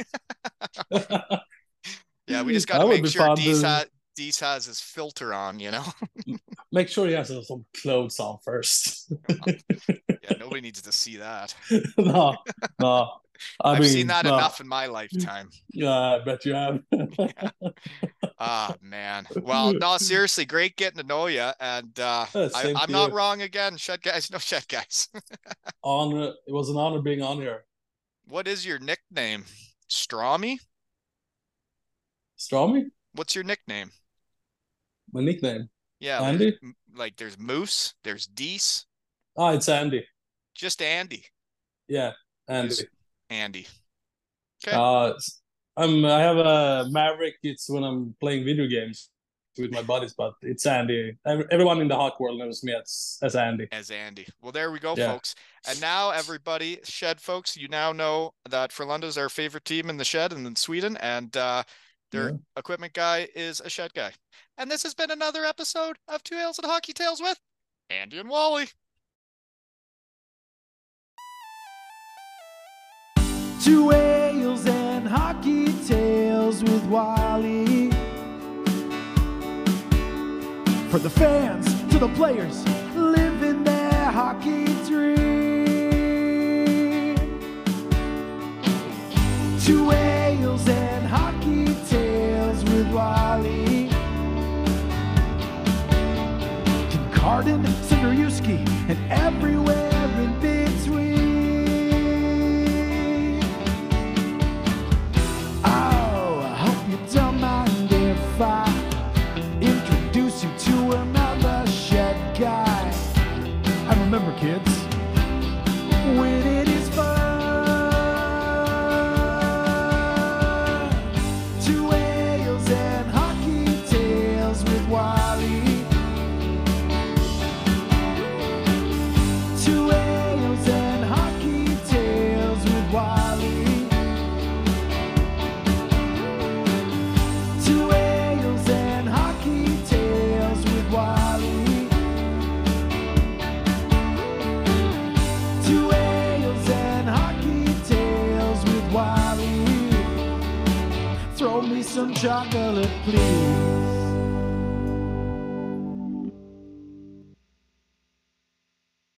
Yeah, we just got That to would make be sure fun Dees, to- ha- Dees has his filter on, you know? Make sure he has uh, some clothes on first. Yeah, nobody needs to see that. no, no. I I've mean, seen that no. enough in my lifetime. Yeah, I bet you have. Ah, man. Well, no, seriously, great getting to know you. And uh, Yeah, I, same I'm to not you. wrong again. Shed guys, no shed guys. Honor. It was an honor being on here. What is your nickname? Strawmy? Stromy, What's your nickname? my nickname. Yeah, there's, Andy? m- like there's Moose, there's Dees, Ah, it's Andy. just Andy. Yeah, Andy. He's Andy. Okay. Uh, I'm. I have a Maverick. It's when I'm playing video games with my buddies, but it's Andy. Every- Everyone in the hockey world knows me as as Andy. As Andy. Well, there we go, Yeah. folks. And now, everybody, Shed folks, you now know that Frölunda is our favorite team in the Shed and in Sweden, and uh, their Yeah. equipment guy is a Shed guy. And this has been another episode of Two Ales and Hockey Tales with Andy and Wally. Two ales and hockey tales with Wally For the fans, to the players, living their hockey dream. Two ales and hockey tales with Wally. Kincardine, Cinderewski, and everywhere in between. Oh, I hope you don't mind if I introduce you to another shed guy. And remember, kids, winning is fun. Two ales and hockey tales with Wally. Two ales and hockey tales with Wally. Two ales and hockey tales with Wally. Two ales and hockey tales with Wally. Throw me some chocolate, please.